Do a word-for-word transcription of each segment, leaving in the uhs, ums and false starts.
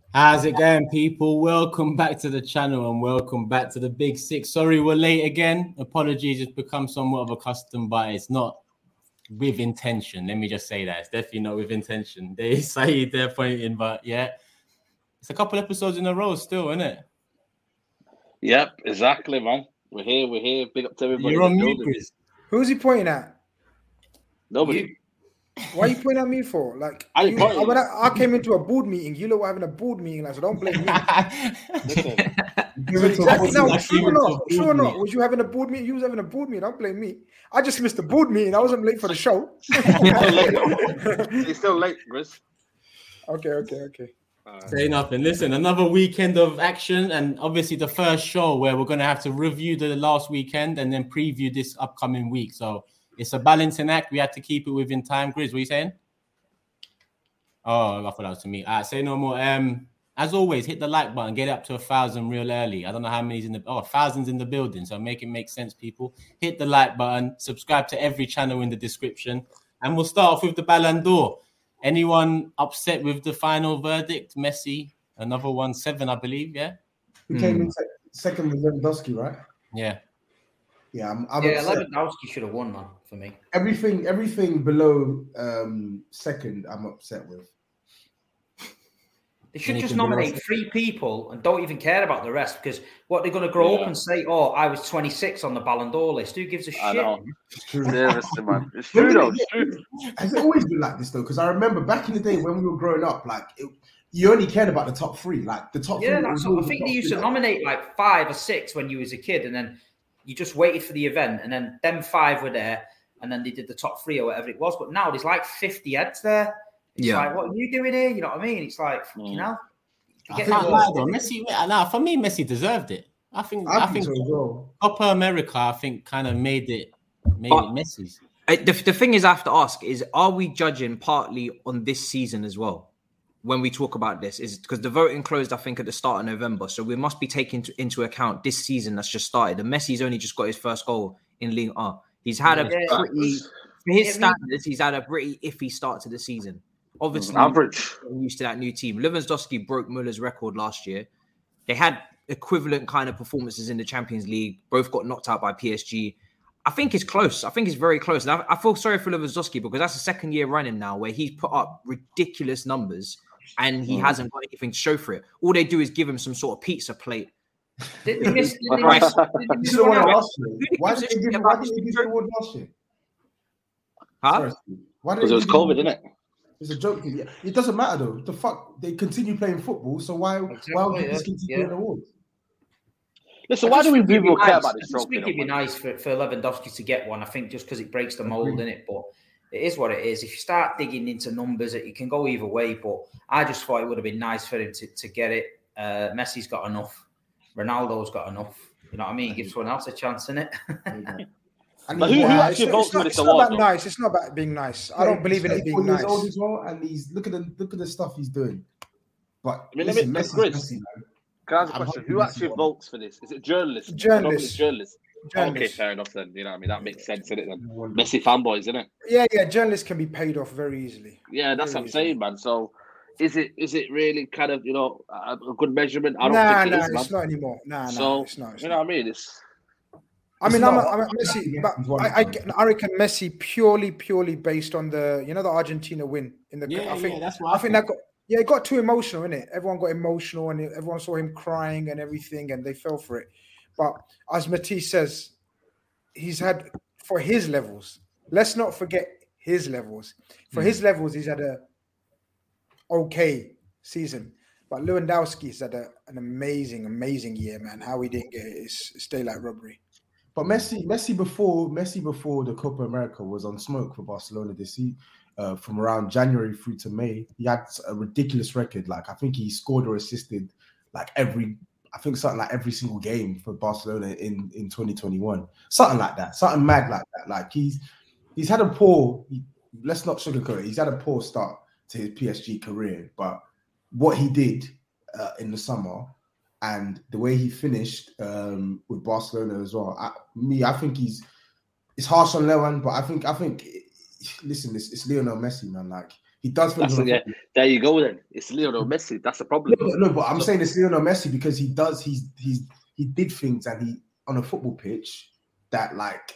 How's it going, people? Welcome back to the channel and welcome back to the Big Six. Sorry we're late again. Apologies, it's become somewhat of a custom, but it's not with intention. Let me just say that. It's definitely not with intention. They say they're pointing, but yeah. It's a couple episodes in a row still, isn't it? Yep, exactly, man. We're here, we're here. Big up to everybody. You're on mute, Grizz. Who's he pointing at? Nobody. You. Why are you pointing at me for? Like, I, you, I, when I, I came into a board meeting, you lot were having a board meeting, like, so don't blame me. exactly, no, true or not, true or not, was you having a board meeting? You was having a board meeting, don't blame me. I just missed the board meeting. I wasn't late for the show. You're still late, Grizz. Okay, okay, okay. Uh, Say nothing. Listen, another weekend of action, and obviously the first show where we're going to have to review the last weekend and then preview this upcoming week. So it's a balancing act. We had to keep it within time. Grizz, what are you saying? Oh, I thought that was to me. All right, say no more. Um, as always, hit the like button. Get it up to a thousand real early. I don't know how many's in the oh, thousands in the building. So make it make sense, people. Hit the like button. Subscribe to every channel in the description, and we'll start off with the Ballon d'Or. Anyone upset with the final verdict? Messi, another one, seven, I believe. Yeah. Who came mm. in sec- second with Lewandowski, right? Yeah. Yeah, I'm, I'm yeah. Lewandowski should have won, man. For me, everything, everything below um, second, I'm upset with. They should just nominate three people and don't even care about the rest, because what they're going to grow yeah. up and say, "Oh, I was twenty-six on the Ballon d'Or list." Who gives a I shit? Know. It's true, Seriously, man. It's true though. It's true. Has it always been like this though? Because I remember back in the day when we were growing up, like it, you only cared about the top three, like the top. Yeah, three that's what I think they used to like. nominate like five or six when you was a kid, and then you just waited for the event, and then them five were there, and then they did the top three or whatever it was. But now there's like fifty heads there. It's yeah. like, what are you doing here? You know what I mean? It's like, mm. you know. I can't lie though. Messi, nah, for me, Messi deserved it. I think, I, I think, think so Copa America, I think, kind of made it, made but, it Messi's. The, the thing is, I have to ask: is are we judging partly on this season as well? When we talk about this, is because the voting closed, I think, at the start of November, so we must be taking to, into account this season that's just started. And Messi's only just got his first goal in Ligue one. He's had yeah, a pretty, for his standards, he's had a pretty iffy start to the season. Obviously, average. Used to that new team. Lewandowski broke Muller's record last year. They had equivalent kind of performances in the Champions League. Both got knocked out by P S G. I think it's close. I think it's very close. And I, I feel sorry for Lewandowski because that's the second year running now where he's put up ridiculous numbers and he mm. hasn't got anything to show for it. All they do is give him some sort of pizza plate. Did they miss? Did they miss? Why did they give him the award last year? Huh? Because it was COVID, didn't it? It's a joke. It doesn't matter though. The fuck, they continue playing football, so why exactly, why would they just continue yeah. doing awards? Listen, why do we people care nice. about this trophy? I think it'd be nice for, for Lewandowski to get one. I think just because it breaks the mold, innit? But it is what it is. If you start digging into numbers, it can go either way. But I just thought it would have been nice for him to, to get it. Uh, Messi's got enough. Ronaldo's got enough. You know what I mean? Give someone else a chance, innit? And but who, who actually it's, votes it's not, for this it's award? Not about nice. It's not about being nice. I don't believe in it being nice. Old as well, and he's look at the look at the stuff he's doing. But I mean, listen, let me, Chris, Messi, can I ask a question? Who actually votes for this? Is it journalists? Journalists. Journalists. Journalists. Okay, fair enough then. You know what I mean? That makes sense, isn't it? Then Messi fanboys, isn't it? Yeah, yeah. Journalists can be paid off very easily. Yeah, that's very what I'm saying, man. So. Is it is it really kind of, you know, a, a good measurement? I don't nah, think it nah, is, man. it's not anymore. Nah, so, nah, it's not. It's you know not. what I mean? It's. I mean, I'm, a, I'm a Messi, but I, I, I reckon Messi purely, purely based on the, you know, the Argentina win in the. Yeah, I think yeah, that's what I, I think that got. Yeah, it got too emotional, innit? Everyone got emotional, and everyone saw him crying and everything, and they fell for it. But as Matisse says, he's had for his levels. Let's not forget his levels. For mm. his levels, he's had a okay season. But Lewandowski's had a, an amazing, amazing year, man. How he didn't get it is, is daylight robbery. But Messi, Messi before Messi before the Copa America was on smoke for Barcelona this season. Uh, from around January through to May, he had a ridiculous record. Like I think he scored or assisted like every, I think something like every single game for Barcelona in, in twenty twenty-one. Something like that. Something mad like that. Like he's he's had a poor. He, let's not sugarcoat it. He's had a poor start to his P S G career, but what he did uh, in the summer and the way he finished um, with Barcelona as well. I, me, I think he's it's harsh on Lewan, but I think I think. Listen, it's, it's Lionel Messi, man. Like He does things. That's on yeah. football. There you go. Then it's Lionel Messi. That's the problem. No, no, but I'm saying it's Lionel Messi because he does. He's he's he did things and he on a football pitch that like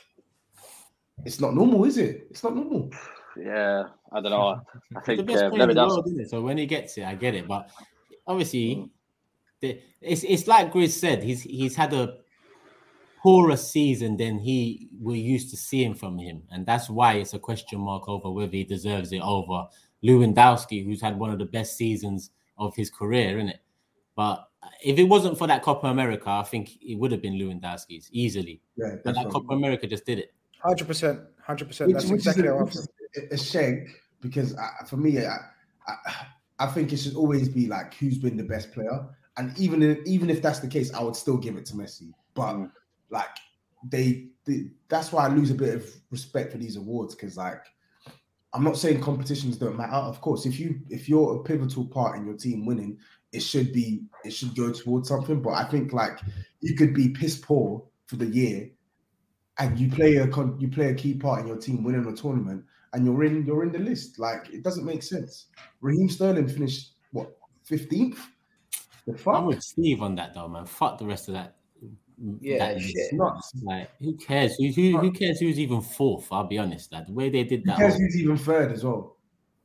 it's not normal, is it? It's not normal. Yeah, I don't know. I think the best uh, player in the Lewandowski- world, isn't it? So when he gets it, I get it. But obviously, the, it's it's like Grizz said. He's he's had a poorer season than he we're used to seeing from him, and that's why it's a question mark over whether he deserves it over Lewandowski, who's had one of the best seasons of his career, isn't it? But if it wasn't for that Copa America, I think it would have been Lewandowski's easily. Yeah, But that right. Copa America just did it. Hundred percent, hundred percent. Which, That's which exactly is, a, how I which feel. is a shame because I, for me, I, I, I think it should always be like who's been the best player, and even if, even if that's the case, I would still give it to Messi. But Mm. like they, they, that's why I lose a bit of respect for these awards because like I'm not saying competitions don't matter. Of course, if you if you're a pivotal part in your team winning, it should be it should go towards something. But I think like you could be piss poor for the year. And you play a con- you play a key part in your team winning a tournament, and you're in you're in the list. Like it doesn't make sense. Raheem Sterling finished what fifteenth? The I'm fuck? with Steve on that though, man. Fuck the rest of that. Yeah, that shit. list. Nuts. Like who cares? Who, who who cares who's even fourth? I'll be honest. Like the way they did Who that. cares whole- who's even third as well?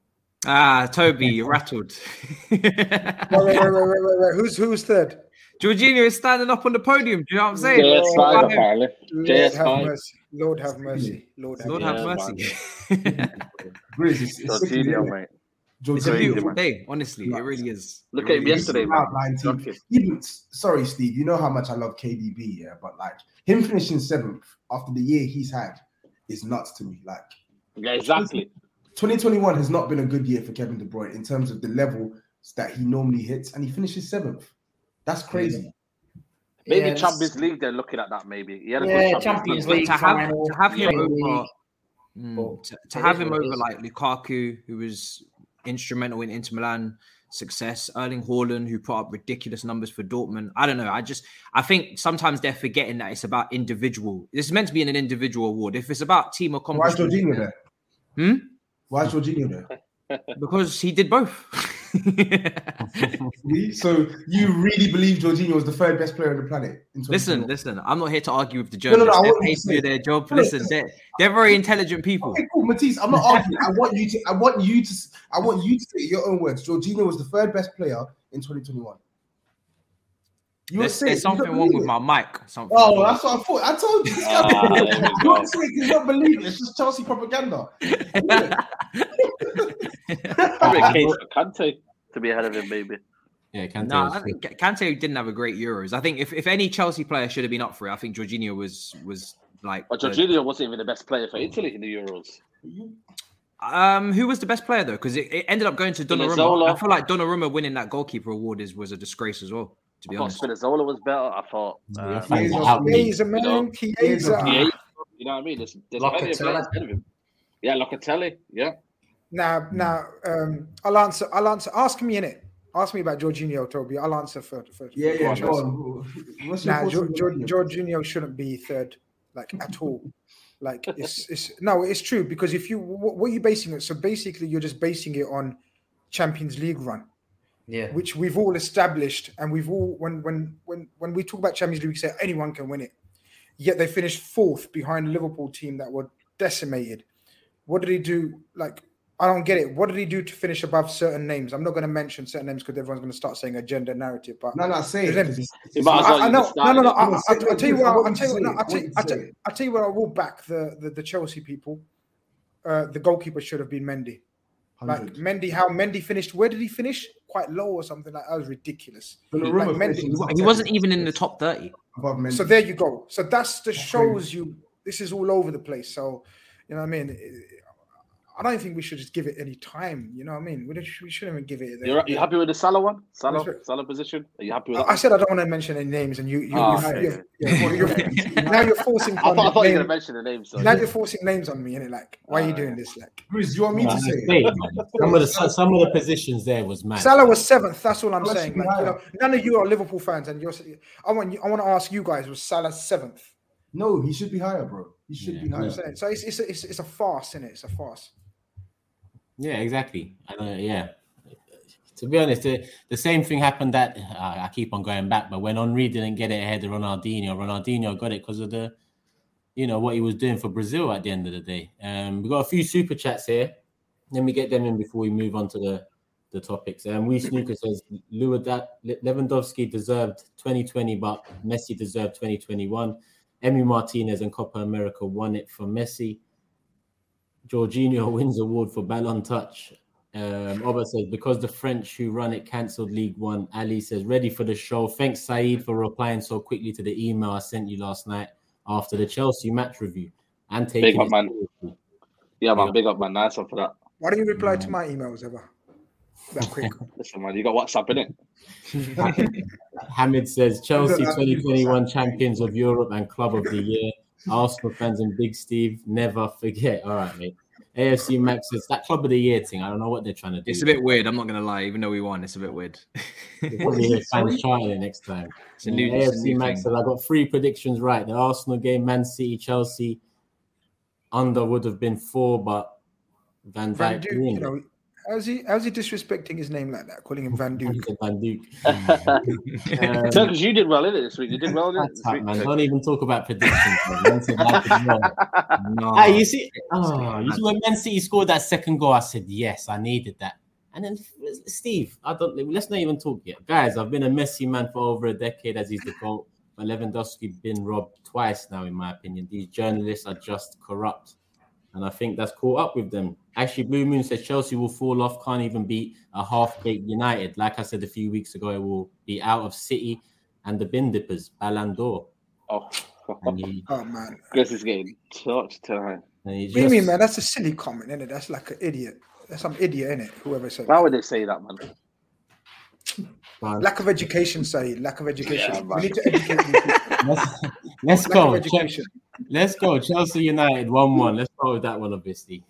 Ah, Toby, you're rattled. Wait, wait, wait, wait, wait, wait, wait. Who's who's third? Jorginho is standing up on the podium. Do you know what I'm saying? J S five Five. apparently. Lord J S have five. mercy. Lord have mercy. Lord have Lord mercy. have Yeah, mercy. Grizz, it's, it's sick, Jorginho, isn't it? mate. It's a Jorginho, beautiful man. day, honestly. It really is. Look It at him really is. yesterday, He's man. out nineteenth. Shocking. Even sorry, Steve. You know how much I love K D B, yeah, but like him finishing seventh after the year he's had is nuts to me. Like Yeah, exactly. twenty twenty-one has not been a good year for Kevin De Bruyne in terms of the level that he normally hits, and he finishes seventh. That's crazy. Maybe Yeah, Champions League. They're looking at that. Maybe he had a Yeah, good Champions But League to have final, to have him yeah. over, mm, But to, to it have is him what it over is. like Lukaku, who was instrumental in Inter Milan success, Erling Haaland, who put up ridiculous numbers for Dortmund. I don't know. I just I think sometimes they're forgetting that it's about individual. This is meant to be an individual award. If it's about team Why is accomplishment, Jorginho there? Hmm? Why is Jorginho there? because he did both. Really? So you really believe Jorginho was the third best player on the planet? In Listen, 2021? listen. I'm not here to argue with the no, no, journalists. I They're want you paid to to do say- their job. No, no, Listen, they're, they're very intelligent people. Okay, cool, Matisse. I'm not arguing. I want you to. I want you to. I want you to say your own words. Jorginho was the third best player in twenty twenty-one. You There's, say there's it. You don't something wrong believe with it. my mic. Something Oh, wrong. that's what I thought. I told you. This guy- Ah, there we you go. don't say it 'cause you don't believe it. It's just Chelsea propaganda. Probably a case for Kante to be ahead of him, maybe. Yeah, Kante No, was I think Kante didn't have a great Euros. I think if, if any Chelsea player should have been up for it, I think Jorginho was was like. But the- Jorginho wasn't even the best player for Italy in the Euros. um, who was the best player though? Because it, it ended up going to Donnarumma. Spinazzola. I feel like Donnarumma winning that goalkeeper award is was a disgrace as well. To I be thought honest, Spinazzola was better. I thought. Yeah, Um, your fans Chiesa- are out, mate. Chiesa, man. Chiesa. yeah, you know what I mean? There's, there's plenty of Locatelli. players ahead of him. Yeah, Locatelli. Yeah. Now, now, um, I'll answer. I'll answer. Ask me in it. Ask me about Jorginho, Toby. I'll answer first. first Yeah, yeah. first. Go on. What's your Nah, thoughts jo- on jo- Jorginho? Jorginho shouldn't be third, like at all. Like it's it's no, it's true because if you what, what are you basing it? So basically, you're just basing it on Champions League run, Yeah. which we've all established, and we've all when when when when we talk about Champions League, we say anyone can win it. Yet they finished fourth behind a Liverpool team that were decimated. What did he do? Like I don't get it. What did he do to finish above certain names? I'm not going to mention certain names because everyone's going to start saying a gender narrative. But No, no, say it. Then- 'cause it's- You it's- might as well I, I you know, just no, no, no. started I, it. I, I'll tell you what. I I'll want tell you you. to No, say I'll it. tell I you. want I'll you to tell, say it. I'll tell you where I will back the, the the Chelsea people. Uh, the goalkeeper should have been Mendy. Like one hundred. Mendy, how Mendy finished? Where did he finish? Quite low or something like that. Was ridiculous. Donnarumma like Mendy- finished he wasn't even in the top thirty. above Mendy. So there you go. So that's the That's shows you. This is all over the place. So you know what I mean. I don't think we should just give it any time. You know what I mean? We, don't, we shouldn't even give it. You're, you happy with the Salah one? Salah, Respect. Salah position? Are you happy with I, that? I said I don't want to mention any names, and you, you, Ah, you, okay. you, you, you're, you're, now you're forcing. I thought, I thought you were name- going to mention the names. So now you're forcing names on me, and like, why are you Ah, doing yeah. this? Like, Bruce, do you want me Nah, to say it's it? fake, man. Some of the some of the positions there was mad. Salah was seventh. That's all I'm Well, that saying. should be Like, you higher. know, none of you are Liverpool fans, and you're. I want you. I want to ask you guys: was Salah seventh? No, he should be higher, bro. He should Yeah, be higher. I'm saying. So it's it's a, it's, it's a farce, isn't it? It's a farce. Yeah, exactly. And, uh, yeah. To be honest, the, the same thing happened that uh, I keep on going back, but when Henry didn't get it ahead of Ronaldinho, Ronaldinho got it because of the, you know, what he was doing for Brazil at the end of the day. Um, we've got a few super chats here. Let me get them in before we move on to the, the topics. Um, We Snooker says Lewandowski deserved twenty twenty, but Messi deserved twenty twenty-one. Emi Martinez and Copa America won it for Messi. Jorginho wins award for Ballon Touch. Um, Oba says, because the French who run it cancelled League One. Ali says, ready for the show. Thanks, Saeed, for replying so quickly to the email I sent you last night after the Chelsea match review. And taking big up, man. Seriously. Yeah, man, big up, man. Nice one for that. Why don't you reply to my emails ever? That quick. Listen, man, you got WhatsApp, innit? Hamid says, Chelsea twenty twenty-one champions of Europe and club of the year. Arsenal fans and Big Steve, never forget. All right, mate. A F C Max says that club of the year thing. I don't know what they're trying to do. It's a bit weird. I'm not gonna lie. Even though we won, it's a bit weird. Probably fans trying it next time. It's a new, A F C Max says I got three predictions right. The Arsenal game, Man City, Chelsea under would have been four, but Van Van Dijk. Duke, you know, how's he how's he disrespecting his name like that? Calling him Van Duke. Van Duke. um, Turkish, you did well in it this week. You did well in it this up, week. Man. Don't even talk about predictions. Man. No. Hey, you see, oh, you see when Man City scored that second goal, I said yes, I needed that. And then Steve, I don't. Let's not even talk yet, guys. I've been a Messi man for over a decade, as he's the GOAT. But Lewandowski been robbed twice now, in my opinion. These journalists are just corrupt, and I think that's caught up with them. Actually, Blue Moon says Chelsea will fall off, can't even beat a half-baked United. Like I said a few weeks ago, it will be out of City and the bin dippers, Ballon d'Or. Oh, he, oh man, Chris is getting touched tonight. What just... do you mean, man? That's a silly comment, isn't it? That's like an idiot. That's some idiot, isn't it? Whoever said. Why that. would they say that, man? Man. Lack of education, say lack of education. Yeah, we need to educate people. Let's, let's go. Ch- let's go. Chelsea United one one. Let's go with that one, obviously.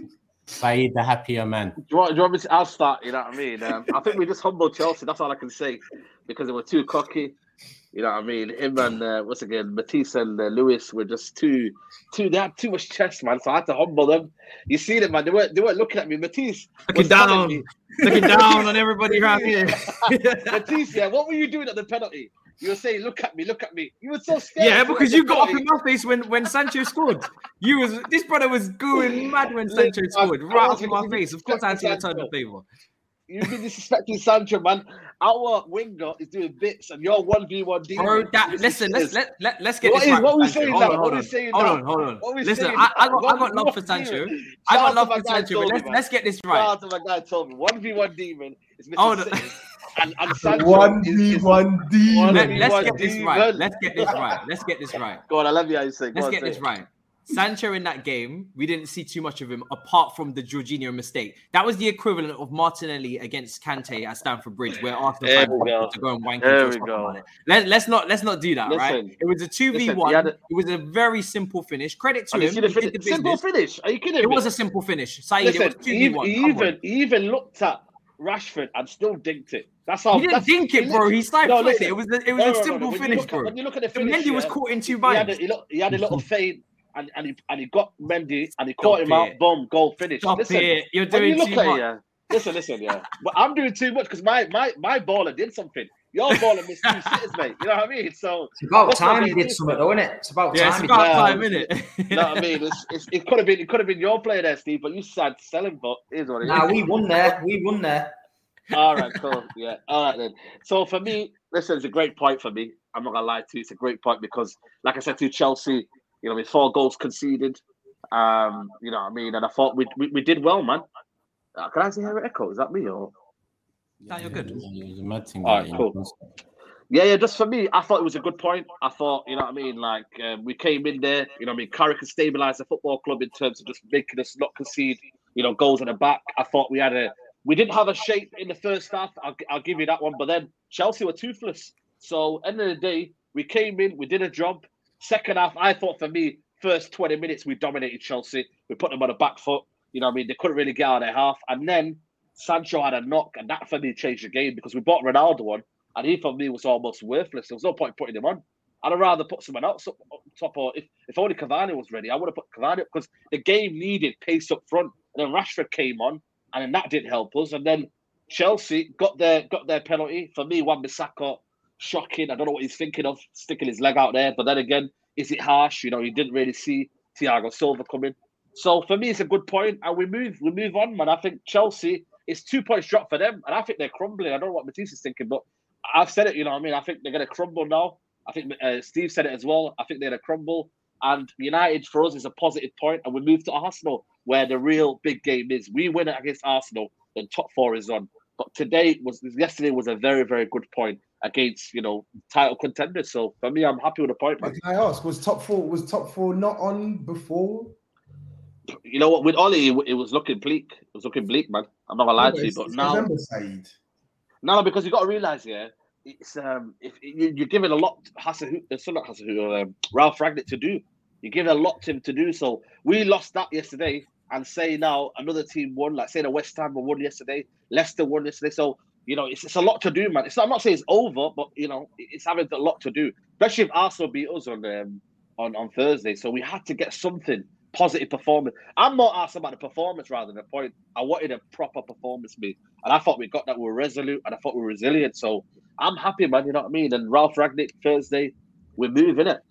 Saeed, the happier man. Do you, want, do you want me to? I'll start. You know what I mean? Um, I think we just humbled Chelsea. That's all I can say because they were too cocky. You know what I mean? Him and uh, what's again, Matisse and uh, Lewis were just too, too. They had too much chest, man. So I had to humble them. You see them, man. They weren't. They weren't looking at me. Matisse looking down, looking down on everybody around here. Matisse, yeah. What were you doing at the penalty? You were saying, "Look at me, look at me." You were so scared. Yeah, because you got up in my face when, when Sancho scored. You was this brother was going mad when Sancho scored, right up in my face. Of course, I had to return the favor. You've been disrespecting Sancho, man. Our winger is doing bits, and you're one v one D. Bro, that listen, let's let, let let's get what this is, right. What we saying now? What we saying Hold now? on, hold on. What we listen, saying I, I got what, I got love for Sancho. Shout I got love for for Sancho. But let's me, let's get this right. Shout out to my guy told me one v one demon is Mister Oh, no. and, and Sancho one v one demon. Let, let's get this right. Let's get this right. Let's get this right. Go on, I love you how you say. Let's get this right. Sancho in that game, we didn't see too much of him apart from the Jorginho mistake. That was the equivalent of Martinelli against Kante at Stamford Bridge, where Arsenal fans wanted to go and wank there into we go. on it. Let, let's not let's not do that, listen, right? It was a two v one. It was a very simple finish. Credit to him. Fin- simple finish. Are you kidding It me? was a simple finish. Saeed, listen, it was two v one. He even he even looked at Rashford and still dinked it. That's how. He didn't dink it, bro. He side no, it. It was a, it was no, a no, simple no, no. finish, When bro. At, when you look at the finish, Mendy yeah, was caught in two he had, binds. a, he, looked, he had a little fade. And, and he and he got Mendy and he caught Stop him it. out. Boom, goal finish. Stop listen, it. You're when doing you look too at much. It, yeah, listen, listen, yeah. But I'm doing too much because my my my baller did something. Your baller missed two sitters, mate. You know what I mean? So it's about time he did something, though, isn't it? It's about yeah, time. It's about yeah, time, isn't it? You know what I mean? It's, it's, it could have been it could have been your player there, Steve, but you sad to sell him. But here's what it nah, is. we won there. We won there. All right, cool. Yeah. All right then. So for me, listen, it's a great point for me. I'm not gonna lie to you, it's a great point because, like I said to Chelsea, you know, with four goals conceded. Um, you know what I mean? And I thought we we, we did well, man. Uh, can I say hear an echo? Is that me or? No, you're good. Yeah, a mad thing. All right, cool. Yeah, yeah. Just for me, I thought it was a good point. I thought, you know what I mean? Like um, we came in there, you know what I mean? Carrick has stabilised the football club in terms of just making us not concede, you know, goals in the back. I thought we had a, we didn't have a shape in the first half. I'll, I'll give you that one. But then Chelsea were toothless. So end of the day, we came in, we did a job. Second half, I thought for me, first twenty minutes, we dominated Chelsea. We put them on the back foot. You know what I mean? They couldn't really get out of their half. And then Sancho had a knock, and that for me changed the game because we bought Ronaldo on, and he for me was almost worthless. There was no point putting him on. I'd have rather put someone else up, up top, or if, if only Cavani was ready, I would have put Cavani up because the game needed pace up front. And then Rashford came on, and then that didn't help us. And then Chelsea got their got their penalty. For me, Wan-Bissaka, shocking. I don't know what he's thinking of, sticking his leg out there. But then again, is it harsh? You know, he didn't really see Thiago Silva coming. So for me, it's a good point, and we move we move on, man. I think Chelsea is two points drop for them, and I think they're crumbling. I don't know what Matisse is thinking, but I've said it. You know what I mean? I think they're going to crumble now. I think uh, Steve said it as well. I think they're going to crumble. And United, for us, is a positive point, and we move to Arsenal, where the real big game is. We win it against Arsenal, then top four is on. But today was yesterday was a very, very good point against, you know, title contenders. So for me, I'm happy with the point, man. Can I ask, was top four was top four not on before? You know what? With Ollie, it was looking bleak. It was looking bleak, man. I'm not gonna lie No, to you, but it's now, November, Saeed. no, because you got to realize, yeah, it's um, if you, you're giving a lot, Hasahu, uh, not Hasahu, um, Ralph Rangnick to do. You're giving a lot to him to do. So we lost that yesterday, and say now another team won, like say the West Ham won yesterday, Leicester won yesterday. So you know, it's it's a lot to do, man. It's not, I'm not saying it's over, but you know, it's having a lot to do, especially if Arsenal beat us on um, on on Thursday. So we had to get something. Positive performance. I'm more asked about the performance rather than the point. I wanted a proper performance, me, and I thought we got that. We were resolute, and I thought we were resilient. So I'm happy, man. You know what I mean? And Ralph Rangnick Thursday, we're moving it.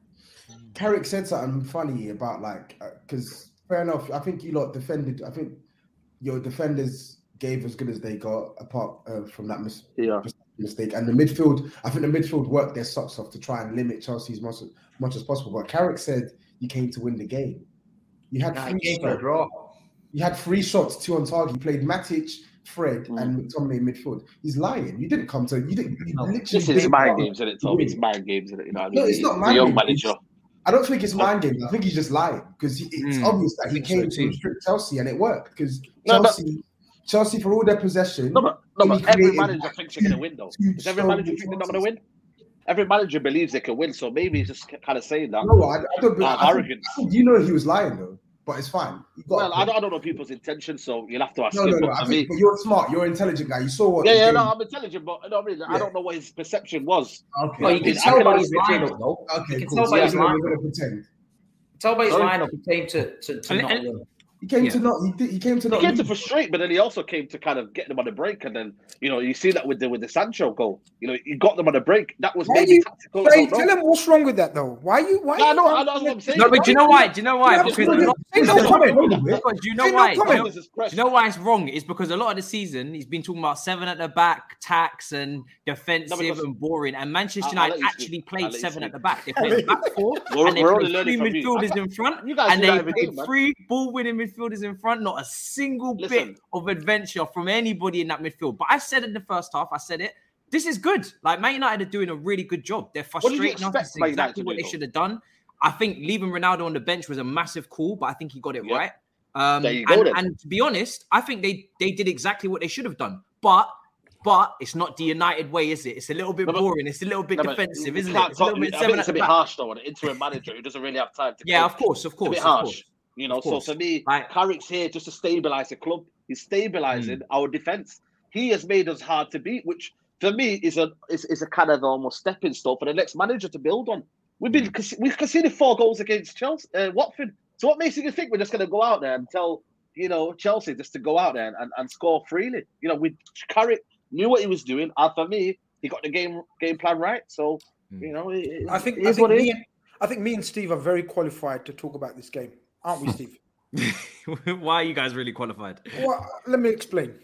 Carrick said something funny about like because uh, fair enough. I think you lot defended. I think your defenders gave as good as they got, apart uh, from that mis- yeah. mistake. And the midfield, I think the midfield worked their socks off to try and limit Chelsea as much, much as possible. But Carrick said you came to win the game. You had Nah, three game shots. draw. You had three shots, two on target. You played Matic, Fred, mm. and McTominay in midfield. He's lying. You didn't come to. You didn't. You no, literally this is mind games, isn't it, Tom? It's mind games, isn't it? You know what I mean? No, it's not mind the young games. manager. It's, I don't think it's mind games. I think he's just lying because it's mm, obvious that he came so to restrict Chelsea and it worked because no, Chelsea, but, Chelsea for all their possession. No, but, no, but every manager thinks they're going to win, though. Does every manager think they're not going to win? Every manager believes they can win, so maybe he's just kind of saying that. No, I, I don't. Uh, I arrogance. Think, you know he was lying though. But it's fine. Well, I don't, I don't know people's intentions, so you'll have to ask no, him. No, no, but I for think, me, but you're smart. You're an intelligent guy. You saw what. Yeah, yeah, no, I'm intelligent, but no, really, yeah. I don't know what his perception was. Okay. Well, you can tell by his lineup, though. Okay, you can cool. tell So by yeah, his lineup. We're going to pretend. Tell by his lineup, he came to to, to not win. He came yeah. to not. He, did, he came to not. He came lose. to frustrate, but then he also came to kind of get them on the break, and then you know you see that with the with the Sancho goal. You know, he got them on the break. That was why maybe you, tactical. Hey, tell him what's wrong with that though. Why you? Why? No, you no, I know what I'm saying. No, but do you know why? Do you know why? Because no, lot, no, no, do you know why? No, do, you know, do you know why it's wrong? It's because a lot of the season he's been talking about seven at the back, tax and defensive no, and boring. And Manchester United actually played seven at the back. They played back four, we're, and they we're played three midfielders in front, and they played three ball-winning midfielders in front. Not a single Listen. bit of adventure from anybody in that midfield. But I said in the first half, I said it. This is good. Like Man United are doing a really good job. They're frustrating us. That's exactly what they should have done. I think leaving Ronaldo on the bench was a massive call, but I think he got it yep. right. Um, there you go, and, and to be honest, I think they they did exactly what they should have done. But but it's not the United way, is it? It's a little bit no, but, boring. It's a little bit no, defensive, isn't it? It's a little bit. I think it's a bit harsh though on an interim manager who doesn't really have time to. Yeah, coach. of course, of course, it's a bit of harsh. Course. You know, so for me, right. Carrick's here just to stabilize the club. He's stabilizing mm. our defense. He has made us hard to beat, which for me is a is, is a kind of almost stepping stone for the next manager to build on. We've been we've conceded four goals against Chelsea, uh, Watford. So what makes you think we're just going to go out there and tell you know Chelsea just to go out there and, and, and score freely? You know, we Carrick knew what he was doing, and for me, he got the game game plan right. So you know, it, I think it I is think what me, it is. I think me and Steve are very qualified to talk about this game, aren't we, Steve? Why are you guys really qualified? Well, let me explain.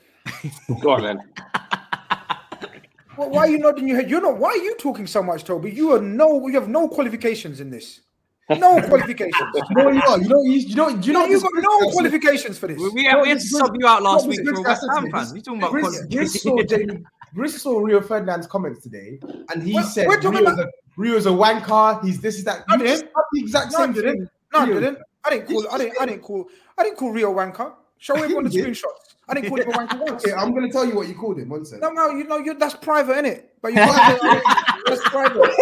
Go on then. Well, why are you nodding your head? You're not. Why are you talking so much, Toby? You are no. You have no qualifications in this. No qualifications. No, you are. You know. You, you know. You know. You've got no qualifications for this. We, we, had, we had to sub you out last week for a West Ham fan. You talking about Gris, qualifications? Gris saw Jamie. Gris saw Rio Ferdinand's comments today, and he we're, said we're Rio's, about... a, Rio's a wanker. He's this, is that. I You didn't. the exact no, same I didn't. thing. No, I didn't. I didn't call. I didn't. I didn't call. I didn't call Rio wanker. Show him on the screenshots. I didn't call him a wanker once. Okay, I'm going to tell you what you called him. One second. No, no, you know, you that's private, isn't it? But you got that's private.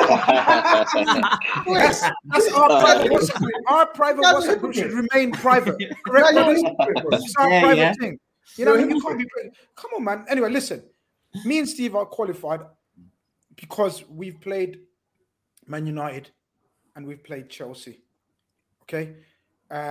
that's, that's our private WhatsApp group. Our private WhatsApp group should remain private. Correct? It's our yeah, private yeah. thing. You know, you can't be. Come on, man. Anyway, listen. Me and Steve are qualified because we've played Man United and we've played Chelsea. Okay, and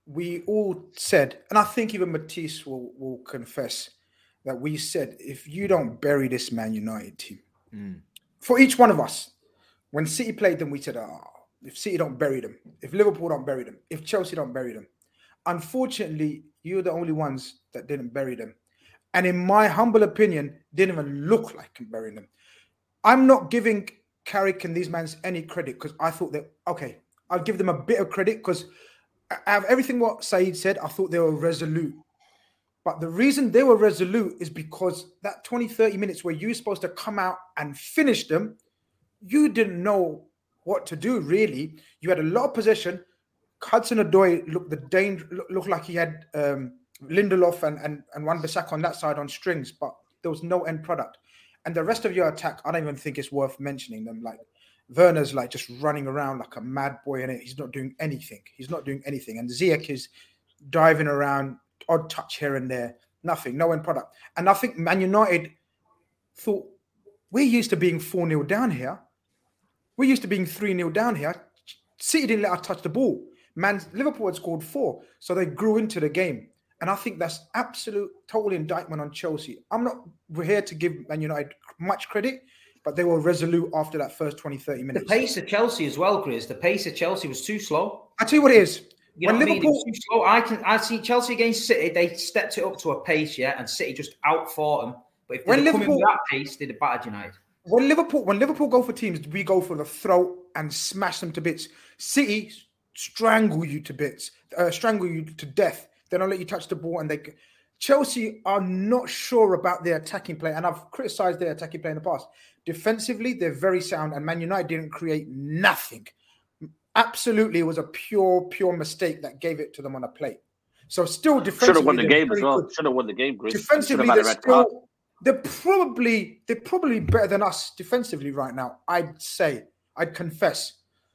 we all said, and I think even Matisse will, will confess that we said, if you don't bury this Man United team, mm. for each one of us, when City played them, we said, oh, if City don't bury them, if Liverpool don't bury them, if Chelsea don't bury them. Unfortunately, you're the only ones that didn't bury them. And in my humble opinion, didn't even look like burying them. I'm not giving Carrick and these men any credit because I thought that, okay, I'll give them a bit of credit because out of everything what Saeed said, I thought they were resolute. But the reason they were resolute is because that twenty, thirty minutes where you're supposed to come out and finish them, you didn't know what to do, really. You had a lot of possession. Hudson-Odoi looked the danger, looked like he had um, Lindelof and, and, and Wan-Bissaka on that side on strings, but there was no end product. And the rest of your attack, I don't even think it's worth mentioning them. Like Werner's like just running around like a mad boy in it. He's not doing anything. He's not doing anything. And Ziyech is diving around, odd touch here and there, nothing, no end product. And I think Man United thought, we're used to being four nil down here. We're used to being three nil down here. City didn't let us touch the ball. Man, Liverpool had scored four, so they grew into the game. And I think that's absolute total indictment on Chelsea. I'm not here to give Man United much credit, but they were resolute after that first twenty, thirty minutes. The pace of Chelsea as well, Chris. The pace of Chelsea was too slow. I tell you what it is. You know when what Liverpool, I mean? It was too slow. I can I see Chelsea against City. They stepped it up to a pace, yeah, and City just outfought them. But if they come in with that pace, they'd have battered United. When Liverpool, when Liverpool go for teams, we go for the throat and smash them to bits. City strangle you to bits, uh, strangle you to death. They don't let you touch the ball, and they. Chelsea are not sure about their attacking play, and I've criticised their attacking play in the past. Defensively, they're very sound, and Man United didn't create nothing. Absolutely, it was a pure, pure mistake that gave it to them on a plate. So still defensively, should have won the game as well. Should have won the game, Chris. Defensively, they're still. They're probably they're probably better than us defensively right now. I'd say, I'd confess,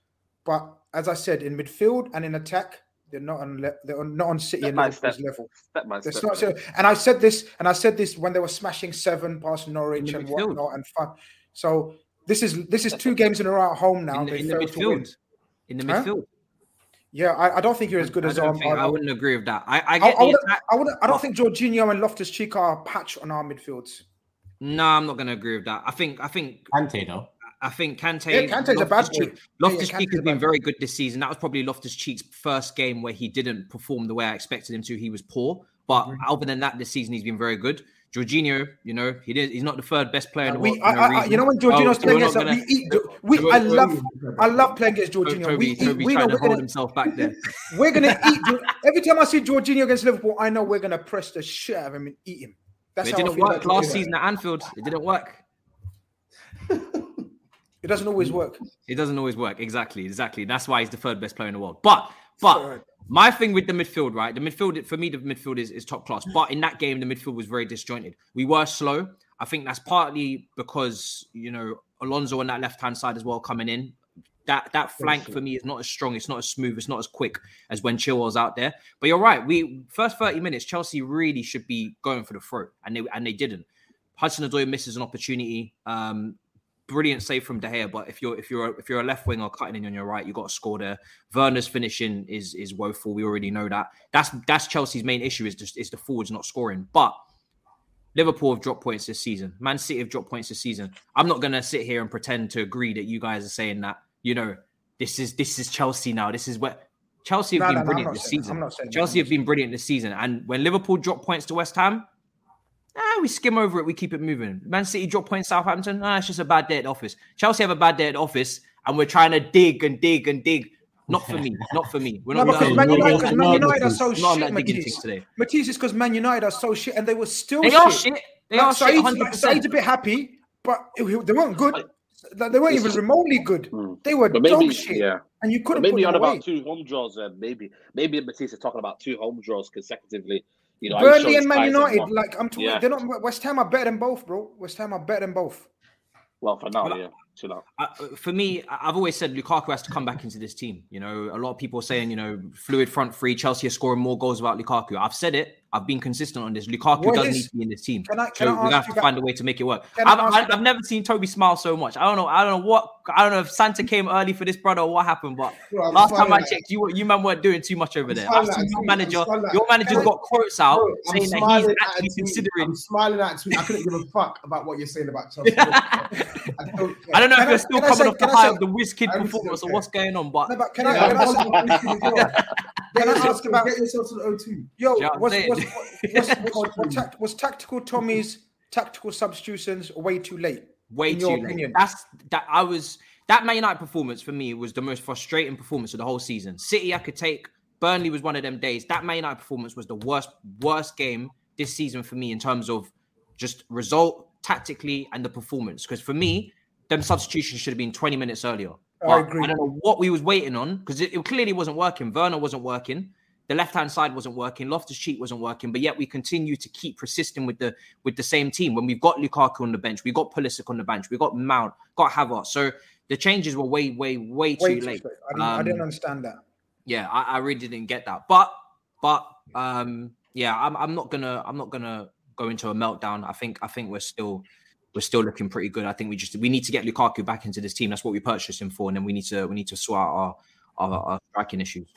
but as I said, in midfield and in attack, they're not on le- they're not on City and Liverpool's level. Step by step. Not, and I said this, and I said this when they were smashing seven past Norwich and midfield. whatnot and fun. So this is this is two games in a row at home now. In, they in the midfield. In the huh? midfield. Yeah, I, I don't think you're as good I as don't um, think, I, I wouldn't agree with that. I, I get. I, I, would, attack, I, would, I don't think Jorginho and Loftus-Cheek are a patch on our midfields. No, I'm not going to agree with that. I think. I think. Kante though. I think Kante. Yeah, Kante's a bad boy. Loftus-Cheek yeah, has been very good this season. That was probably Loftus-Cheek's first game where he didn't perform the way I expected him to. He was poor, but mm-hmm. other than that, this season he's been very good. Jorginho, you know, he did. He's not the third best player in the world. I, I, you know when Jorginho's oh, playing against us, we eat. We, I love, I love playing against Jorginho. Toby, we Toby eat. We trying know to hold gonna, himself back there. We're gonna eat. Every time I see Jorginho against Liverpool, I know we're gonna press the shit out of him and eat him. That's it didn't work last season at Anfield. It didn't work. It doesn't always work. It doesn't always work. Exactly, exactly. That's why he's the third best player in the world. But, but Sorry. my thing with the midfield, right? The midfield, for me, the midfield is, is top class. But in that game, the midfield was very disjointed. We were slow. I think that's partly because, you know, Alonso on that left-hand side as well coming in. That that flank for me is not as strong. It's not as smooth. It's not as quick as when Chilwell's out there. But you're right. We first thirty minutes, Chelsea really should be going for the throat, and they and they didn't. Hudson-Odoi misses an opportunity. Um, brilliant save from De Gea. But if you're if you're if you're a left winger cutting in on your right, you got to score there. Werner's finishing is is woeful. We already know that. That's that's Chelsea's main issue is just is the forwards not scoring. But Liverpool have dropped points this season. Man City have dropped points this season. I'm not gonna sit here and pretend to agree that you guys are saying that. You know, this is this is Chelsea now. This is what Chelsea have no, been no, brilliant no, this season. Chelsea have been brilliant this season. And when Liverpool drop points to West Ham, ah, we skim over it. We keep it moving. Man City drop points Southampton. Ah, it's just a bad day at the office. Chelsea have a bad day at the office, and we're trying to dig and dig and dig. Not for me. Not for me. We're no, not. Because Man United, because Man United are so not shit, Matisse. Today. Matisse is because Man United are so shit, and they were still they shit. Are shit. They like, are Saeed's, shit. one hundred percent. Saeed's a bit happy, but it, they weren't good. They weren't even remotely good. They were maybe, dog shit. Yeah. And you couldn't maybe put on them away. about two home draws. Uh, maybe maybe Matisse is talking about two home draws consecutively. You know, Burnley and Man United, like I'm talking, yeah. they're not. West Ham are better than both, bro. West Ham are better than both. Well, for now, well, yeah. Chill out. Uh, for me, I've always said Lukaku has to come back into this team. You know, a lot of people are saying, you know, fluid front three. Chelsea are scoring more goals without Lukaku. I've said it. I've been consistent on this. Lukaku What does is- need to be in this team. Can I- can so I we ask have you to that- find a way to make it work. Can I I've, ask I, you I've never seen Toby smile so much. I don't know. I don't know what. I don't know if Santa came early for this brother or what happened. But Bro, I'm last time I smiling at- checked, you you man weren't doing too much over there. smiling I've seen at your tweet. manager. I'm smiling at- Your manager's Can I- got quotes out Bro, I'm saying that smiling he's at a actually tweet. considering. I'm smiling at a tweet. I couldn't give a fuck about what you're saying about Chelsea. I don't care. I don't know Can if I- you're still can I coming say- off the can I high say- of the Whiz Kid I understand, performance or okay. what's going on, but No, but can I, Yeah, can I, I'm say- on the tweet as well. can I Get ask yourself- about Get yourself to the O two. yo? Yeah, I'm Was saying. was, was, was, was, was, tact, was tactical Tommy's tactical substitutions way too late? way in too your late. opinion? That's that. I was that Man United performance for me was the most frustrating performance of the whole season. City I could take. Burnley was one of them days. That Man United performance was the worst worst game this season for me in terms of just result, tactically, and the performance. Because for me, them substitutions should have been twenty minutes earlier. I But agree. I don't know what we was waiting on because it, it clearly wasn't working. Werner wasn't working. The left-hand side wasn't working. Loftus-Cheek wasn't working. But yet we continue to keep persisting with the with the same team. When we've got Lukaku on the bench, we got Pulisic on the bench, we got Mount, got Havertz. So the changes were way, way, way too Way too late. late. I didn't, I didn't Um, understand that. Yeah, I, I really didn't get that. But but um yeah, I'm I'm not gonna I'm not gonna go into a meltdown. I think I think we're still we're still looking pretty good. I think we just we need to get Lukaku back into this team. That's what we purchased him for, and then we need to we need to sort out our our, our striking issues.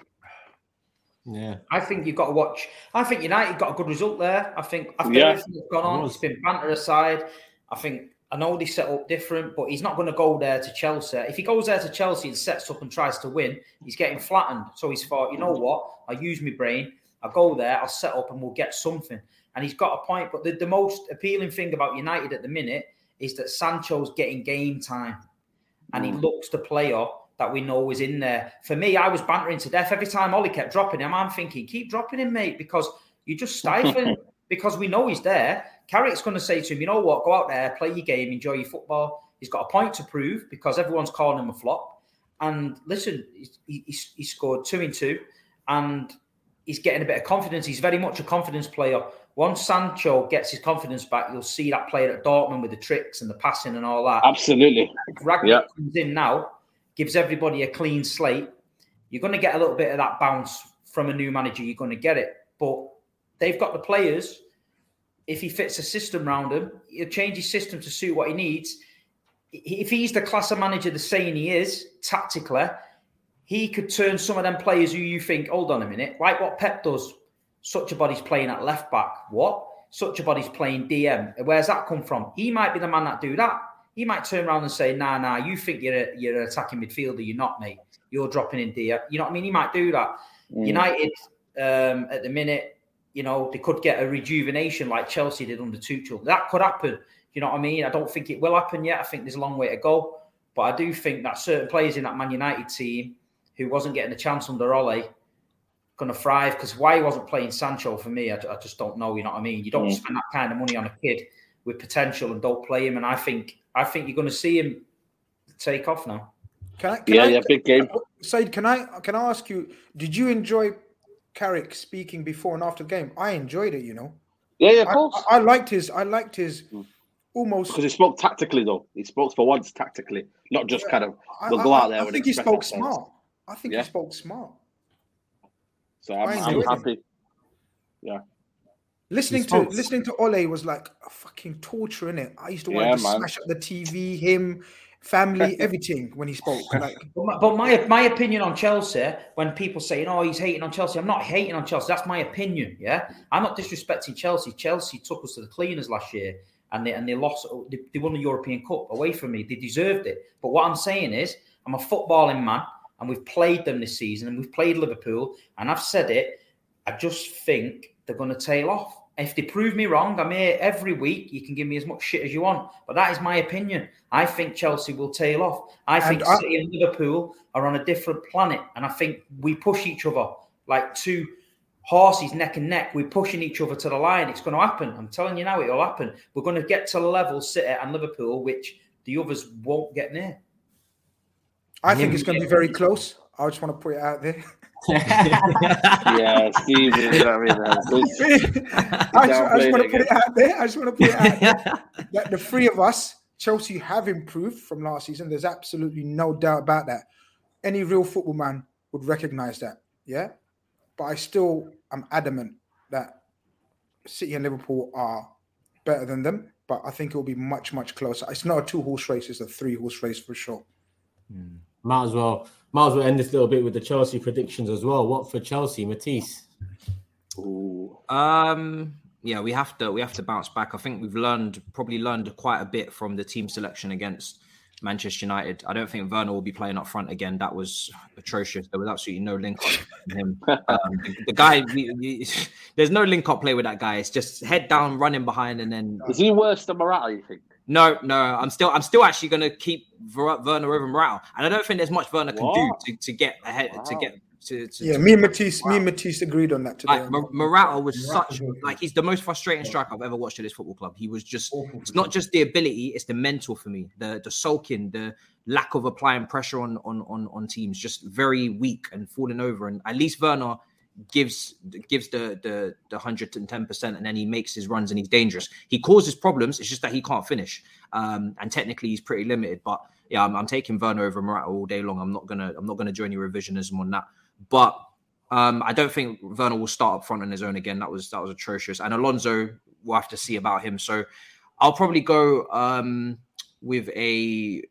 Yeah. I think you've got to watch. I think United got a good result there. I think after Yeah. everything that's gone on, it's been banter aside. I think I know they set up different, but he's not going to go there to Chelsea. If he goes there to Chelsea and sets up and tries to win, he's getting flattened. So he's thought, you know what? I use my brain. I go there. I'll set up and we'll get something. And he's got a point. But the, the most appealing thing about United at the minute is that Sancho's getting game time, and he looks the player that we know is in there. For me, I was bantering to death every time Ollie kept dropping him. I'm thinking, keep dropping him, mate, because you're just stifling. Because we know he's there. Carrick's going to say to him, you know what, go out there, play your game, enjoy your football. He's got a point to prove because everyone's calling him a flop. And listen, he, he, he scored two in two and he's getting a bit of confidence. He's very much a confidence player. Once Sancho gets his confidence back, you'll see that player at Dortmund with the tricks and the passing and all that. Absolutely. If Ragnick Yeah. comes in now, gives everybody a clean slate, you're going to get a little bit of that bounce from a new manager. You're going to get it. But they've got the players. If he fits a system around him, he'll change his system to suit what he needs. If he's the class of manager they're saying he is, tactically, he could turn some of them players who you think, hold on a minute, like what Pep does. Such a body's playing at left back. What? Such a body's playing D M. Where's that come from? He might be the man that do that. He might turn around and say, nah, nah, you think you're, a, you're an attacking midfielder. You're not, mate. You're dropping in D M. You know what I mean? He might do that. Mm. United, um, at the minute, you know, they could get a rejuvenation like Chelsea did under Tuchel. That could happen. You know what I mean? I don't think it will happen yet. I think there's a long way to go. But I do think that certain players in that Man United team who wasn't getting a chance under Ole going to thrive. Because why he wasn't playing Sancho for me, I, I just don't know. You know what I mean? You don't mm. spend that kind of money on a kid with potential and don't play him. And I think I think you're going to see him take off now. Can I, can yeah, I, yeah, big game. Said, can I can I ask you? Did you enjoy Carrick speaking before and after the game? I enjoyed it. You know. Yeah, yeah, of course. I, I liked his. I liked his almost because he spoke tactically though. He spoke for once tactically, not just yeah, kind of. We'll I, go out there. I, I think he spoke ourselves. smart. I think yeah. he spoke smart. So I'm, I'm happy. Yeah. Listening to listening to Ole was like a fucking torture, innit? I used to want yeah, to man. smash up the T V, him, family, everything when he spoke. Like, but, my, but my my opinion on Chelsea, when people say, "Oh, he's hating on Chelsea," I'm not hating on Chelsea. That's my opinion. Yeah, I'm not disrespecting Chelsea. Chelsea took us to the cleaners last year, and they and they lost. They, they won the European Cup away from me. They deserved it. But what I'm saying is, I'm a footballing man, and we've played them this season, and we've played Liverpool, and I've said it. I just think they're going to tail off. If they prove me wrong, I'm here every week. You can give me as much shit as you want. But that is my opinion. I think Chelsea will tail off. I and think I, City and Liverpool are on a different planet. And I think we push each other like two horses neck and neck. We're pushing each other to the line. It's going to happen. I'm telling you now, it will happen. We're going to get to the level City and Liverpool, which the others won't get near. I think it's going to be very close. I just want to put it out there. yeah, Steve. You know what I mean? I just, I just want to put it out there. I just want to put it out there that the three of us, Chelsea, have improved from last season. There's absolutely no doubt about that. Any real football man would recognize that. Yeah, but I still am adamant that City and Liverpool are better than them, but I think it will be much, much closer. It's not a two-horse race; it's a three-horse race for sure. Mm. Might as well, might as well end this little bit with the Chelsea predictions as well. What for Chelsea, Matisse? Ooh. Um, yeah, we have to we have to bounce back. I think we've learned probably learned quite a bit from the team selection against Manchester United. I don't think Werner will be playing up front again. That was atrocious. There was absolutely no link up with him. Um, the, the guy, we, we, there's no link up play with that guy. It's just head down, running behind, and then. Is he worse than Morata, you think? No, no. I'm still, I'm still actually going to keep Werner over Morata, and I don't think there's much Werner can What? do to, to get ahead, wow. to get. To, to, yeah, to me and Matisse, me and Matisse agreed on that today. Like, Mor- Morata was such like he's the most frustrating striker I've ever watched at this football club. He was just it's not just the ability, it's the mental for me. The the sulking, the lack of applying pressure on on on, on teams, just very weak and falling over. And at least Werner gives gives the the the one hundred ten percent, and then he makes his runs and he's dangerous. He causes problems. It's just that he can't finish. Um, and technically he's pretty limited. But yeah, I'm, I'm taking Werner over Morata all day long. I'm not gonna I'm not gonna do any revisionism on that. But um, I don't think Werner will start up front on his own again. That was that was atrocious. And Alonso, we'll have to see about him. So I'll probably go um, with a.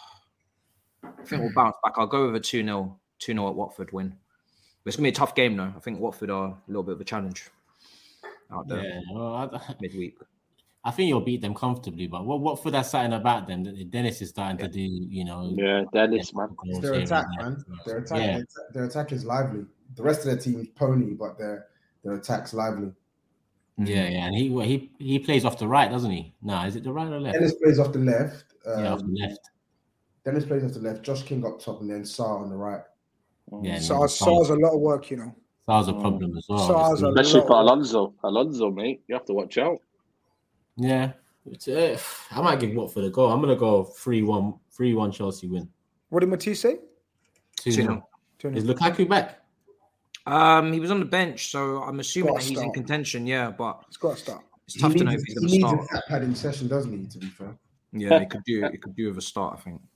I think we'll bounce back. I'll go with a two nil two nil at Watford win. It's gonna be a tough game though. I think Watford are a little bit of a challenge out there. Yeah, well, I, midweek. I think you'll beat them comfortably, but what Watford are something about them. Dennis is starting to do, you know. Yeah, Dennis, man. It's their attack, man. Their attack, yeah. their attack is lively. The rest of their team is pony, but their their attack's lively. Yeah, yeah, and he he he plays off the right, doesn't he? No, is it the right or left? Dennis plays off the left. Um, yeah, off the left. Dennis plays off the left. Josh King up top, and then Sarr on the right. Yeah, Sarr, Sarr's a lot of work, you know. Sarr's a problem as well. Sarr's Especially for Alonso. Alonso, mate, you have to watch out. Yeah, it's, uh, I might give Watford a go. I'm gonna go three one, three one Chelsea win. What did Matisse say? two nil. Is Lukaku back? Um, he was on the bench, so I'm assuming He's that he's start. in contention. Yeah, but it's got to start. It's tough he to know needs, if he's he going to needs start. a fat padding session, doesn't he? To be fair. Yeah, he could do. He could do with a start, I think.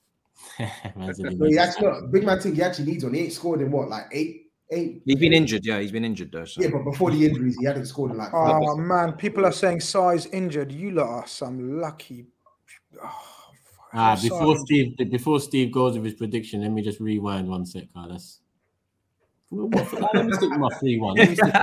But he actually, no, big man think he actually needs one. He ain't scored in what, like eight, eight. He's been injured. Yeah, he's been injured though. So. Yeah, but before the injuries, he hadn't scored in like. Oh five. Man, people are saying Sarr is injured. You lot are some lucky. Oh, ah, before Steve, before Steve goes with his prediction, let me just rewind one sec. Oh, that's. Let me stick with my three one. Let me stick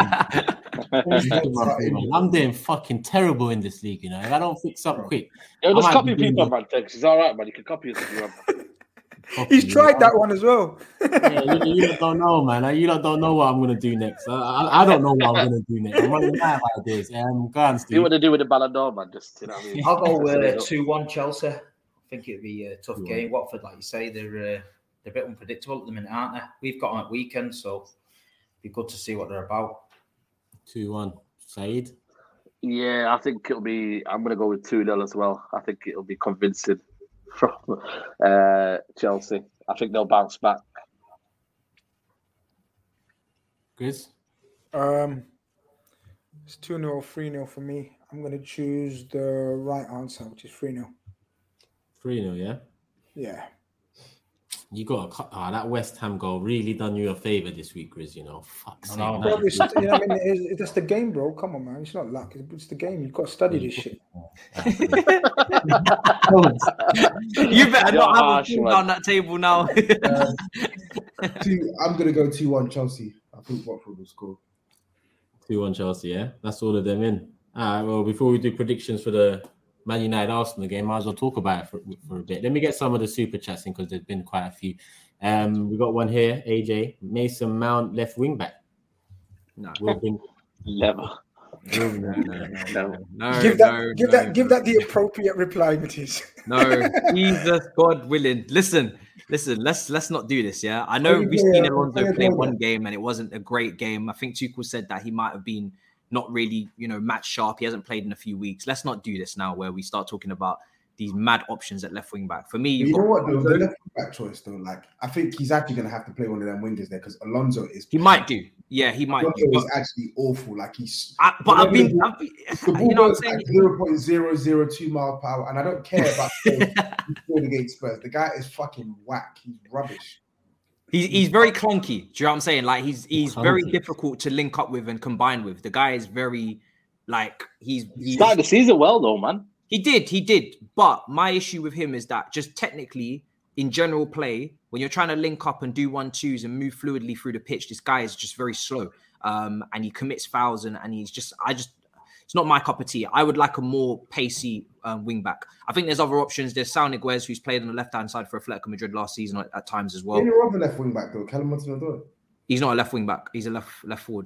with my three one. I'm doing fucking terrible in this league, you know. If I don't fix up quick, yeah, just copy people, man. Thanks. It's all right, man. You can copy us if you want. Copy, He's tried that one as well. Yeah, you, you don't know, man. You don't know what I'm gonna do next. I, I, I don't know what I'm gonna do next. I'm running out of ideas. Um, go on, Steve. You want to do with the Ballon d'Or, man? Just you know what I mean. I'll go uh, two one Chelsea. I think it'd be a tough game. Watford, like you say, they're uh, they're a bit unpredictable at the minute, aren't they? We've got them at weekend, so it'd be good to see what they're about. two one Saeed? Yeah, I think it'll be. I'm gonna go with two nil as well. I think it'll be convincing from uh, Chelsea. I think they'll bounce back. Chris? Um, it's two nil, three nil for me. I'm going to choose the right answer, which is three nil. three nil, yeah? Yeah. You got a, oh, that West Ham goal really done you a favour this week, Chris, you know. Fuck sake. No, bro, it's, you know what I mean? It's, it's the game, bro. Come on, man. It's not luck. It's, it's the game. You've got to study this shit. You better not have a team down that table now. uh, two, I'm going to go two one Chelsea. I think Watford will score. two one Chelsea, yeah? That's all of them in. All right, well, before we do predictions for the Man United Arsenal game, might as well talk about it for, for a bit. Let me get some of the super chats in because there's been quite a few. Um, we got one here, A J. Mason Mount, left wing back. No. Been... Never. No, no, no, no, no, give that, no, give no, that, no. give that the appropriate reply, Matisse. No, Jesus, God willing. Listen, listen. Let's let's not do this. Yeah, I know we've seen Alonso play one game and it wasn't a great game. I think Tuchel said that he might have been not really, you know, match sharp. He hasn't played in a few weeks. Let's not do this now, where we start talking about these mad options at left wing back. For me, you know what though, the left wing back choice though, like I think he's actually going to have to play one of them wingers there because Alonso is. He might do. Yeah, he might. Alonso do. is actually awful. Like he's. I, but I've been, I've been you know, what I'm saying zero point zero zero two mile per hour, and I don't care about he scored against Spurs. The guy is fucking whack. He's rubbish. He's he's very clunky. Do you know what I'm saying? Like he's he's very difficult to link up with and combine with. The guy is very Like he's he started the season well though, man. He did, he did. But my issue with him is that just technically, in general play, when you're trying to link up and do one twos and move fluidly through the pitch, this guy is just very slow. Um, and he commits fouls and, and he's just, I just, it's not my cup of tea. I would like a more pacey um, wing back. I think there's other options. There's Saul Niguez, who's played on the left hand side for Atletico Madrid last season at, at times as well. Who's your other left wing back though? Callum Hudson-Odoi. He's not a left wing back. He's a left left forward.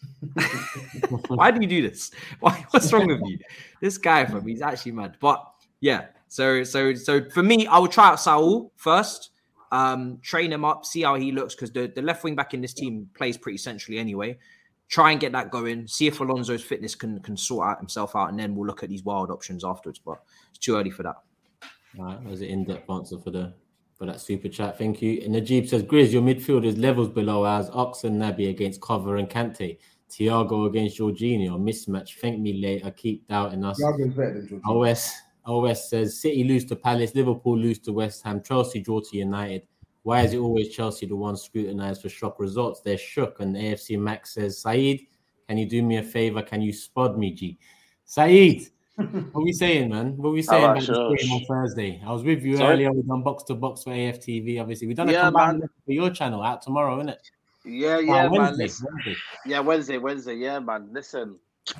Why do you do this? Why? What's wrong with you? This guy, for me, he's actually mad. But yeah, so so so for me, I would try out Saul first, um, train him up, see how he looks, because the, the left wing back in this team plays pretty centrally anyway. Try and get that going. See if Alonso's fitness can can sort out himself out, and then we'll look at these wild options afterwards. But it's too early for that. All right, that was an in-depth answer for the for that super chat. Thank you. And Najib says, Grizz, your midfield is levels below ours. Ox and Naby against Cover and Kante. Thiago against Jorginho. Mismatch. Thank me later. Keep doubting us. Thiago's better than Jorginho. O S O S says City lose to Palace, Liverpool lose to West Ham, Chelsea draw to United. Why is it always Chelsea the ones scrutinised for shock results? They're shook. And A F C Max says, Saeed, can you do me a favour? Can you spot me, G? Saeed, what are we saying, man? What are we saying Oh, about sure. this game on Thursday? I was with you Sorry? earlier. We've done box to box for A F T V, obviously. We've done a Yeah, combined man. for your channel out tomorrow, isn't it? Yeah, Uh, yeah, man. Wednesday, Listen, Wednesday. yeah, Wednesday, Wednesday. Yeah, man. Listen,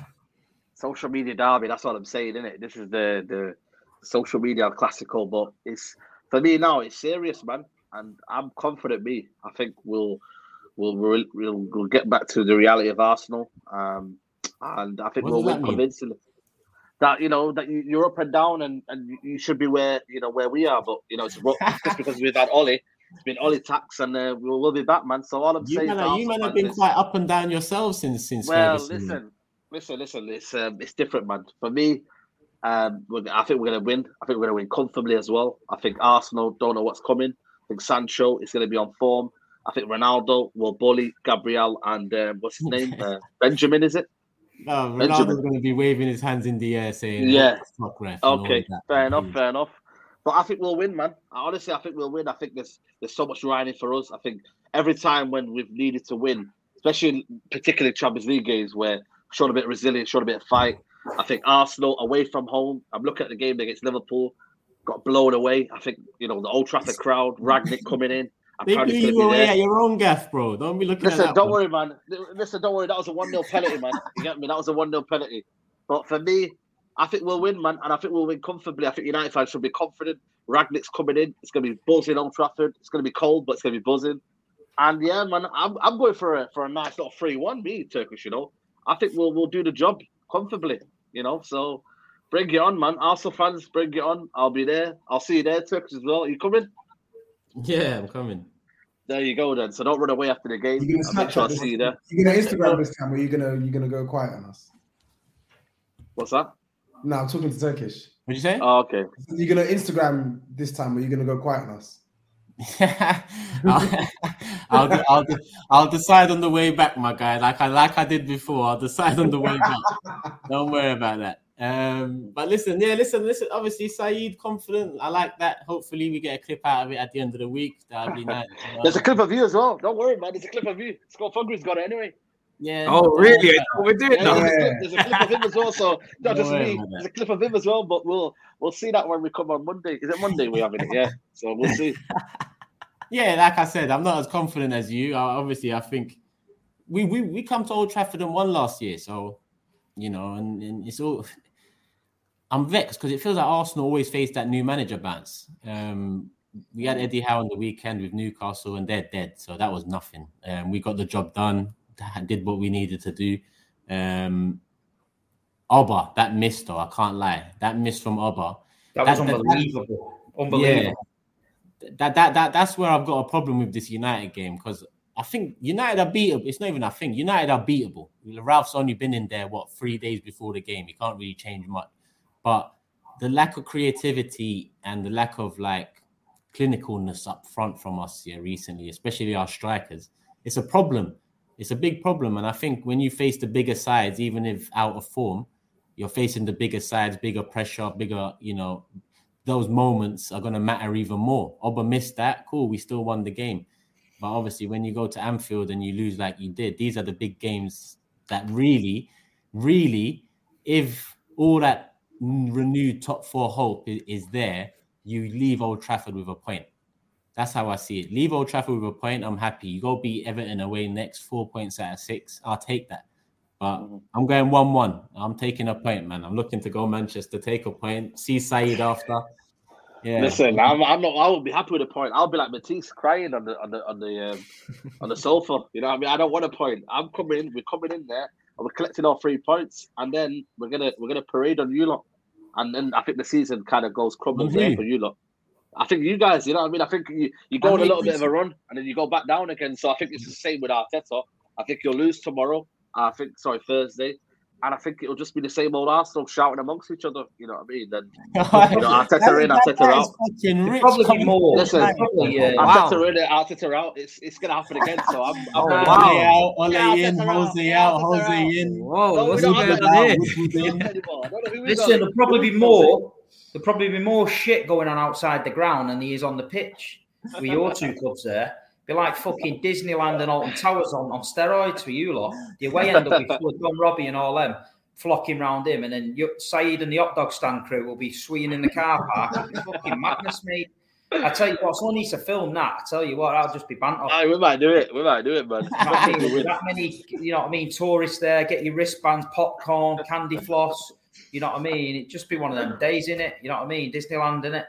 social media derby. That's what I'm saying, isn't it? This is the the social media classical, but it's for me now. It's serious, man, and I'm confident. Me, I think we'll we'll we'll, we'll, we'll get back to the reality of Arsenal, um, and I think What we'll does that win mean? convincingly. That you know that you, you're up and down, and, and you should be where you know where we are. But you know it's ro- just because we've had Ollie, it's been Ollie tax, and uh, we'll, we'll be back, man. So all I'm You saying, man, to are- you Arsenal man have fans been is- quite up and down yourself since since well, Ferguson. listen, listen, listen. It's um, it's different, man. For me, um, we're, I think we're gonna win. I think we're gonna win comfortably as well. I think Arsenal don't know what's coming. I think Sancho is gonna be on form. I think Ronaldo will bully Gabriel and uh, what's his name, uh, Benjamin, is it? No, Benjamin. Ronaldo's going to be waving his hands in the air saying, Yeah. fuck ref. and all Okay, of that. fair enough, fair enough. But I think we'll win, man. Honestly, I think we'll win. I think there's there's so much riding for us. I think every time when we've needed to win, especially particularly Champions League games where showed a bit of resilience, showed a bit of fight. I think Arsenal away from home. I'm looking at the game against Liverpool, got blown away. I think you know the Old Trafford crowd, Ragnick coming in. They Apparently blew he's you gonna be away there. at your own gaff, bro. Don't be looking Listen, at that don't one. worry, man. Listen, don't worry. That was a one nil penalty, man. You get me? That was a one nil penalty. But for me, I think we'll win, man. And I think we'll win comfortably. I think United fans should be confident. Ragnick's coming in. It's going to be buzzing on Trafford. It's going to be cold, but it's going to be buzzing. And yeah, man, I'm I'm going for a for a nice little three one, me, Turkish, you know. I think we'll we'll do the job comfortably, you know. So bring it on, man. Arsenal fans, bring it on. I'll be there. I'll see you there, Turkish, as well. Are you coming? Yeah, I'm coming. There you go, then. So don't run away after the game. You're gonna I'll make sure I Snapchat see you this, there. you're gonna Instagram this time, or you're gonna you're gonna go quiet on us. What's that? No, I'm talking to Turkish. What'd you say? Oh, okay. You're gonna Instagram this time, or you're gonna go quiet on us. I'll, I'll, de- I'll, de- I'll decide on the way back, my guy. Like I like I did before. I'll decide on the way back. Don't worry about that. Um, but listen, yeah, listen, listen. Obviously, Saeed confident. I like that. Hopefully, we get a clip out of it at the end of the week. That'll be nice. There's a clip of you as well. Don't worry, man. There's a clip of you. Scott Fuggery's got it anyway. Yeah. Oh, really? Is that what we're doing Yeah, now? there's, a clip, there's a clip of him as well. So not Don't just worry me. about that. There's a clip of him as well. But we'll we'll see that when we come on Monday. Is it Monday we having it? Yeah. So we'll see. Yeah, like I said, I'm not as confident as you. I, obviously, I think we, we we come to Old Trafford and won last year, so you know, and, and it's all. I'm vexed because it feels like Arsenal always face that new manager bounce. Um, we had Eddie Howe on the weekend with Newcastle, and they're dead, so that was nothing. Um, we got the job done, did what we needed to do. Um, Oba, that miss though, I can't lie, that miss from Oba. That was That- that- unbelievable. Unbelievable. Yeah, that, that that that's where I've got a problem with this United game because I think United are beatable. It's not even I think United are beatable. Ralph's only been in there what three days before the game. He can't really change much, but the lack of creativity and the lack of like clinicalness up front from us here recently, especially our strikers, it's a problem. It's a big problem, and I think when you face the bigger sides, even if out of form, you're facing the bigger sides, bigger pressure, bigger, you know. Those moments are going to matter even more. Oba missed that. Cool, we still won the game. But obviously, when you go to Anfield and you lose like you did, these are the big games that really, really if all that renewed top four hope is, is there, you leave Old Trafford with a point. That's how I see it. Leave Old Trafford with a point. I'm happy. You go beat Everton away next, four points out of six. I'll take that. But mm-hmm. I'm going one one. I'm taking a point, man. I'm looking to go Manchester, take a point, see Saeed after. Yeah. Listen, I'm, I'm not. I won't be happy with a point. I'll be like Matisse crying on the on the on the um, on the sofa. You know what I mean? I don't want a point. I'm coming. We're coming in there, and we're collecting our three points, and then we're gonna we're gonna parade on you lot, and then I think the season kind of goes crumbles there for you lot. I think you guys, you know what I mean? I think you, you go I on mean, a little bit of a run, and then you go back down again. So I think it's the same with Arteta. I think you'll lose tomorrow. I think sorry Thursday. And I think it'll just be the same old Arsenal shouting amongst each other. You know what I mean? Then you know, Arteta in, Arteta out. Rich. Probably more. Listen, probably, yeah. Arteta wow. in, Arteta out. It's it's gonna happen again. So I'm. I'm oh, uh, wow. out, Ole in, Jose out, Jose in. Whoa, no, what's going on here? Listen, there'll probably be more. There'll probably be more shit going on outside the ground than there is on the pitch with your two clubs there. Be like fucking Disneyland and Alton Towers on, on steroids for you lot. The away end will be full of Don Robbie and all them flocking round him, and then you, Saeed and the hot dog stand crew will be swinging in the car park. It's fucking madness, mate. I tell you what, someone needs to film that. I tell you what, I'll just be banter. Aye, we might do it. We might do it, man. I mean, with that many, you know what I mean, tourists there, get your wristbands, popcorn, candy floss. You know what I mean? It'd just be one of them days, innit? You know what I mean? Disneyland, innit?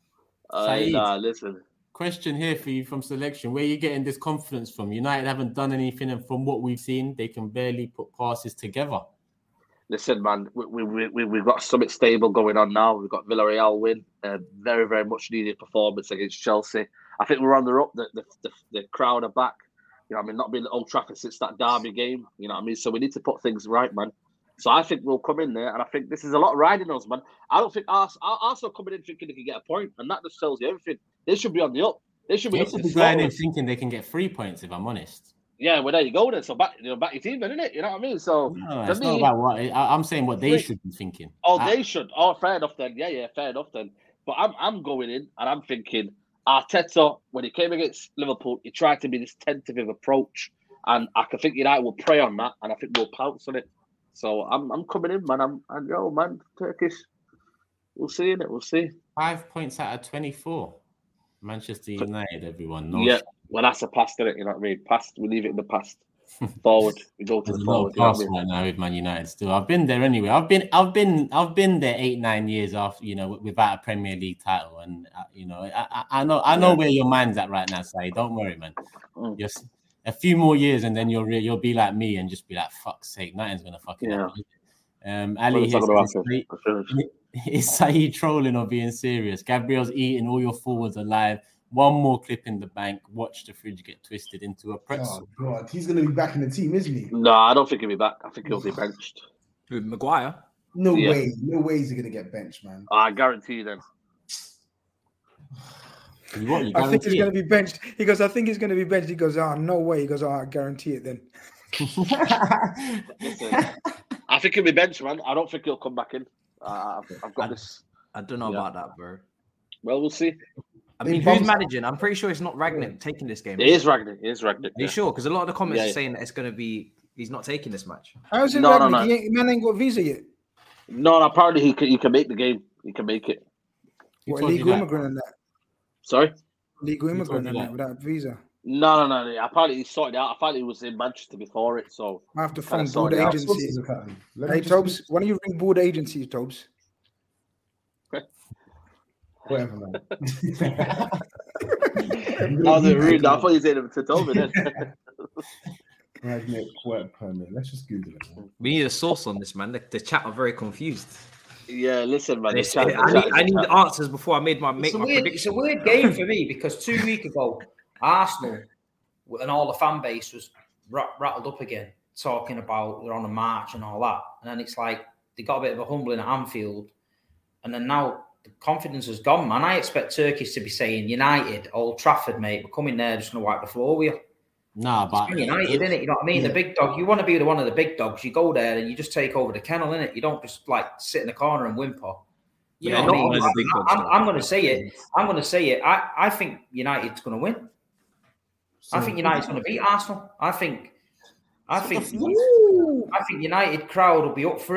Aye, nah, listen. Question here for you from selection. Where are you getting this confidence from? United haven't done anything, and from what we've seen, they can barely put passes together. Listen, man, we, we, we, we've got something stable going on now. We've got Villarreal win, a very, very much needed performance against Chelsea. I think we're on the up. The, the, the, the crowd are back. You know what I mean? Not been at Old Trafford since that derby game. You know what I mean? So we need to put things right, man. So I think we'll come in there, and I think this is a lot of riding us, man. I don't think Arsenal, Arsenal coming in thinking they can get a point, and that just tells you everything. They should be on the up. They should be, they should be going in thinking they can get three points, if I'm honest. Yeah, well, there you go then. So back, you know, back your team, then, isn't it? You know what I mean? So no, it's me, not about what I, I'm saying. What they should be thinking. Oh, I, they should. Oh, fair enough then. Yeah, yeah, fair enough then. But I'm, I'm going in, and I'm thinking Arteta, when he came against Liverpool, he tried to be this tentative approach, and I can think United will prey on that, and I think we'll pounce on it. So I'm, I'm coming in, man. I'm, and yo, man, Turkish. We'll see, innit? We'll see. Five points out of twenty-four. Manchester United, everyone. No yeah, well, that's a past, innit? You know what I mean? Past, we leave it in the past. Forward, we go to There's the forward. No past right now with Man United. Still, I've been there anyway. I've been, I've been, I've been there eight, nine years after, you know, without a Premier League title, and uh, you know, I, I know, I know yeah. where your mind's at right now. Say, don't worry, man. Mm. Just a few more years, and then you'll re- you'll be like me and just be like, "Fuck's sake, nothing's gonna fucking yeah. happen." Um, Ali, is, is Saeed trolling or being serious? Gabriel's eating all your forwards alive. One more clip in the bank. Watch the fridge get twisted into a pretzel. Oh, God. He's going to be back in the team, isn't he? No, I don't think he'll be back. I think he'll be benched. Who, Maguire? No yeah. way. No way he's going to get benched, man. I guarantee you then. You what, you I think he's going to be benched. He goes, I think he's going to be benched. He goes, oh, no way. He goes, oh, I guarantee it then. I think he'll be benched, man. I don't think he'll come back in. Uh, I've, I've got I, this. I don't know yeah. about that, bro. Well, we'll see. I mean, who's managing? I'm pretty sure it's not Ragnick taking this game. It is Ragnick. It is Ragnick. Are you yeah. sure? Because a lot of the comments yeah, are saying that it's going to be he's not taking this match. How's it no, Ragnick? no, no. He ain't, man ain't got a visa yet. No, no, apparently he can, he can make the game. He can make it. What, illegal immigrant and that? Sorry? Legal immigrant and that without a visa? No, no, no. Apparently he sorted it out. I thought he was in Manchester before it, so... I have to phone board agencies. Hey, Tobes, why don't you ring board agencies, Tobes? Whatever, man. That was rude. I thought you said it to Toby then. Ragnick work permit. Let's just Google it, man. We need a source on this, man. The, the chat are very confused. Yeah, listen, man. Chat, I need, I need answers before I made my make it's my weird, prediction. It's a weird game for me because two weeks ago, Arsenal and all the fan base was rattled up again, talking about they're on a march and all that. And then it's like they got a bit of a humbling at Anfield, and then now the confidence has gone, man. I expect Turkish to be saying, United, Old Trafford, mate, we're coming there, just going to wipe the floor with you. Nah, but... It's United, isn't it? You know what I mean? Yeah. The big dog, you want to be the one of the big dogs. You go there and you just take over the kennel, innit? You don't just, like, sit in the corner and whimper. You yeah, know what I mean? I'm, I'm, I'm going to say it. I'm going to say it. I, I think United's going to win. So, I think United's going to beat Arsenal. I think... I think... I think United crowd will be up for it.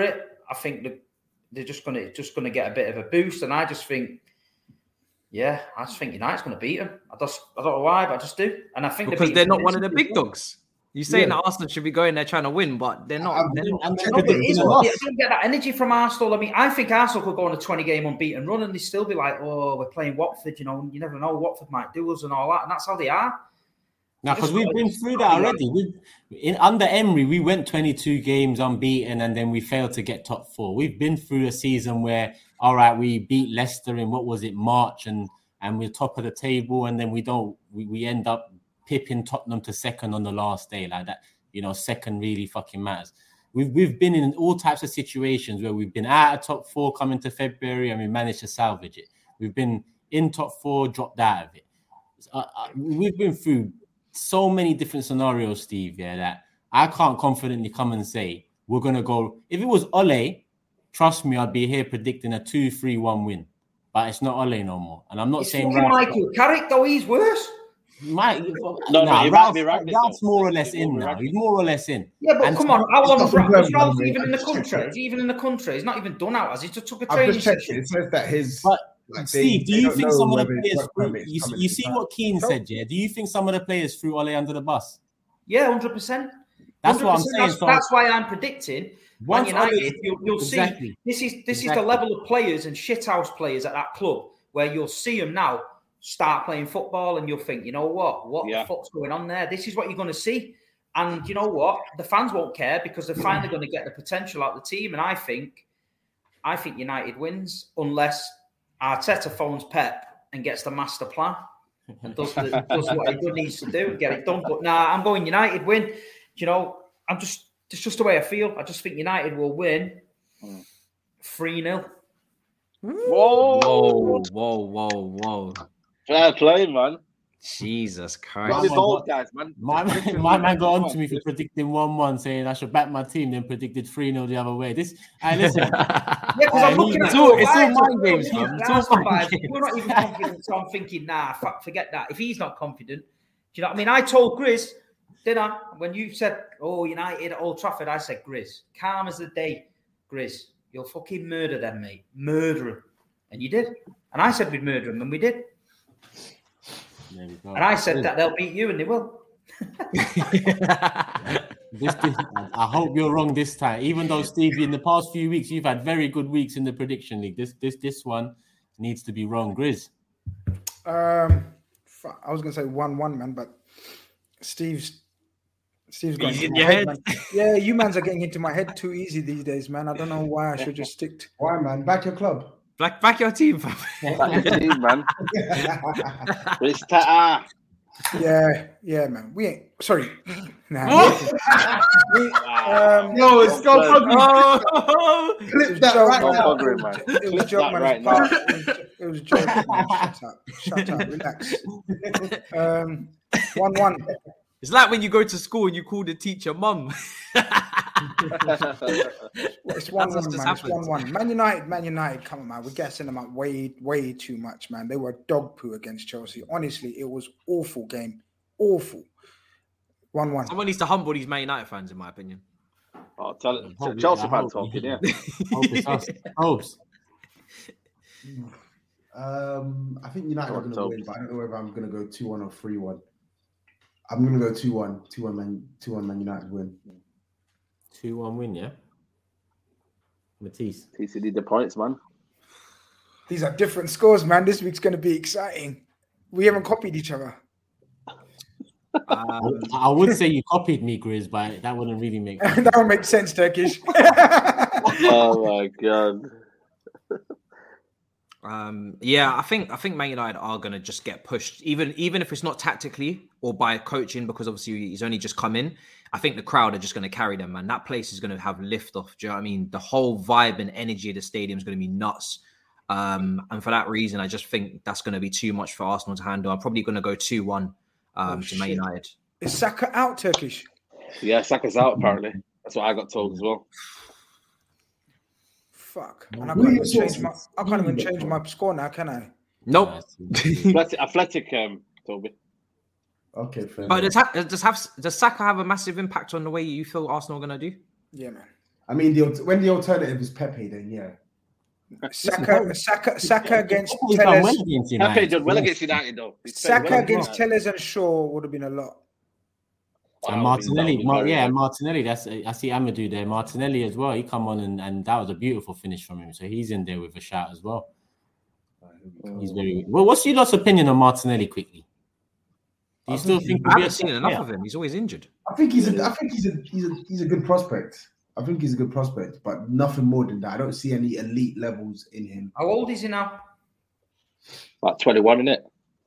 I think the, they're just going to just going to get a bit of a boost, and I just think, yeah, I just think United's going to beat them. I just I don't know why, but I just do, and I think because they're, they're not one of the big dogs. You're saying yeah. that Arsenal should be going there trying to win, but they're not. They're not. No, but it is, I don't get that energy from Arsenal. I mean, I think Arsenal could go on a twenty-game unbeaten run and they still be like, "Oh, we're playing Watford." You know, you never know Watford might do us and all that, and that's how they are. Now, because we've been through that already. We've, in under Emery, we went twenty-two games unbeaten, and then we failed to get top four. We've been through a season where, all right, we beat Leicester in what was it, March, and and we're top of the table, and then we don't. We, we end up pipping Tottenham to second on the last day like that. You know, second really fucking matters. We've we've been in all types of situations where we've been out of top four coming to February and we managed to salvage it. We've been in top four, dropped out of it. Uh, uh, we've been through so many different scenarios, Steve, yeah, that I can't confidently come and say we're going to go. If it was Ole, trust me, I'd be here predicting a two three one win. But it's not Ole no more. And I'm not it's saying... Michael Carrick, though, he's worse. Mike, no, nah, no, Ralph, right, Ralph's more or less in now. He's more or less in. Yeah, but and come on, how long is Ralph, is Ralph even in the country? He's even in the country. He's not even done out as he just took a training session. It says that his. But like, Steve, they, do you think some of the players? Threw, you, you see back. what Keane said, yeah? Do you think some of the players threw Ole under the bus? Yeah, hundred percent. That's what I'm saying. That's, so that's why I'm predicting. Man United, Ole, you'll, you'll exactly. see this is this exactly. is the level of players and shithouse players at that club where you'll see them now start playing football and you'll think, you know what, what yeah. the fuck's going on there? This is what you're going to see. And you know what? The fans won't care because they're finally going to get the potential out of the team. And I think, I think United wins unless Arteta phones Pep and gets the master plan and does, the, does what he needs to do and get it done. But nah, I'm going United win. You know, I'm just, it's just the way I feel. I just think United will win three nil. Whoa, whoa, whoa, whoa, whoa. Fair play, man. Jesus Christ. My, old guys, man. My, my man got on to me for predicting one one, saying I should back my team, then predicted three nil the other way. This, I listen. Yeah, because I'm looking at all, it's all mind games, man. It's all mind games. We're not even confident, so I'm thinking, nah, fuck, forget that. If he's not confident, do you know what I mean? I told Grizz, didn't I? When you said, oh, United at Old Trafford, I said, Grizz, calm as the day. Grizz, you'll fucking murder them, mate. Murder them. And you did. And I said we'd murder them, and we did. And I said that they'll beat you, and they will. this, this, I hope you're wrong this time. Even though, Stevie, in the past few weeks, you've had very good weeks in the prediction league. This this, this one needs to be wrong. Grizz. Um, I was going to say one one, man, but Steve's... Steve's going into my head, man. Yeah, you mans are getting into my head too easy these days, man. I don't know why I should just stick to... Why, man? Back your club. Back, back your team, fam. Back your team, man. It's ta- yeah, yeah, man. We ain't... Sorry. Nah. we, um, no, it's Scott Buggery. Oh, Clip that right now. It was a joke, man. Right now. It was a joke, man. Shut up. Shut up. Relax. Um, one one. It's like when you go to school and you call the teacher mum. It's one one, man. It's one one. Man United, Man United, come on, man. We're gassing them up way, way too much, man. They were dog poo against Chelsea. Honestly, it was awful game. Awful. one one. Someone needs to humble these Man United fans, in my opinion. Oh, tell it. Hope, Chelsea fan talking, yeah. Hopes. Um, I think United are going to win, but I don't know whether I'm going to go two one or three one. I'm going to go two one. two one Man, two one Man United win. two one win, yeah? Matisse. Matisse need the points, man. These are different scores, man. This week's going to be exciting. We haven't copied each other. Um, I would say you copied me, Grizz, but that wouldn't really make sense. That would make sense, Turkish. Oh, my God. Um, yeah, I think I think Man United are going to just get pushed, even even if it's not tactically or by coaching, because obviously he's only just come in. I think the crowd are just going to carry them, man. That place is going to have lift off. Do you know what I mean? The whole vibe and energy of the stadium is going to be nuts. Um, and for that reason, I just think that's going to be too much for Arsenal to handle. I'm probably going to go two one um, oh, to Man United. Is Saka out, Turkish? Yeah, Saka's out, apparently. That's what I got told as well. Fuck. And I can't even change my I can't even change my score now, can I? Nope. Athletic, athletic um, Toby. Okay, fair. But does, ha- does have does Saka have a massive impact on the way you feel Arsenal are going to do? Yeah, man. I mean, the when the alternative is Pepe, then yeah. Saka, Saka, Saka against He's done Telles. well against Pepe United. did well against United, though. He's played Saka well against United. Telles and Shaw would have been a lot. And Wow, Martinelli, that would be Mar- very yeah, good. Martinelli. That's I see Amadou there. Martinelli as well. He come on and, and that was a beautiful finish from him. So he's in there with a shout as well. He's very well. What's your lot's opinion on Martinelli? Quickly, do you I still think think I he'll be a haven't seen top enough player? of him. He's always injured. I think he's a, I think he's a, he's a, he's a good prospect. I think he's a good prospect, but nothing more than that. I don't see any elite levels in him. How old is he now? About twenty-one, innit?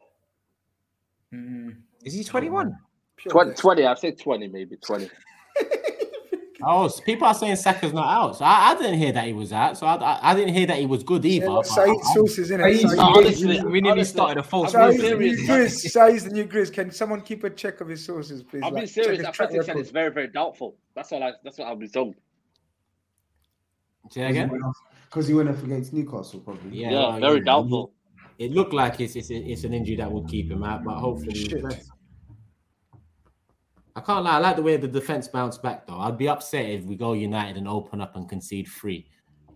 Mm. Is he twenty-one? twenty, twenty, I'd say twenty, maybe twenty. Oh, so people are saying Saka's not out. So I, I didn't hear that he was out. So I, I, I didn't hear that he was good either. Yeah, but Saeed I- sources in Saeed's it. not honestly. We nearly Honestly, started a false I'm Saeed's being movement. the serious. new Grizz. Saeed's the new Grizz. Can someone keep a check of his sources, please? I'm being Like, check serious. his That track Pepe said record. it's very, very doubtful. That's all I. That's what I'll be told. Say that again? Because he went up against Newcastle, probably. Yeah, Yeah, well, very yeah, doubtful. It looked like it's, it's it's an injury that would keep him out, but hopefully. Shit. I can't lie. I like the way the defense bounced back, though. I'd be upset if we go United and open up and concede three.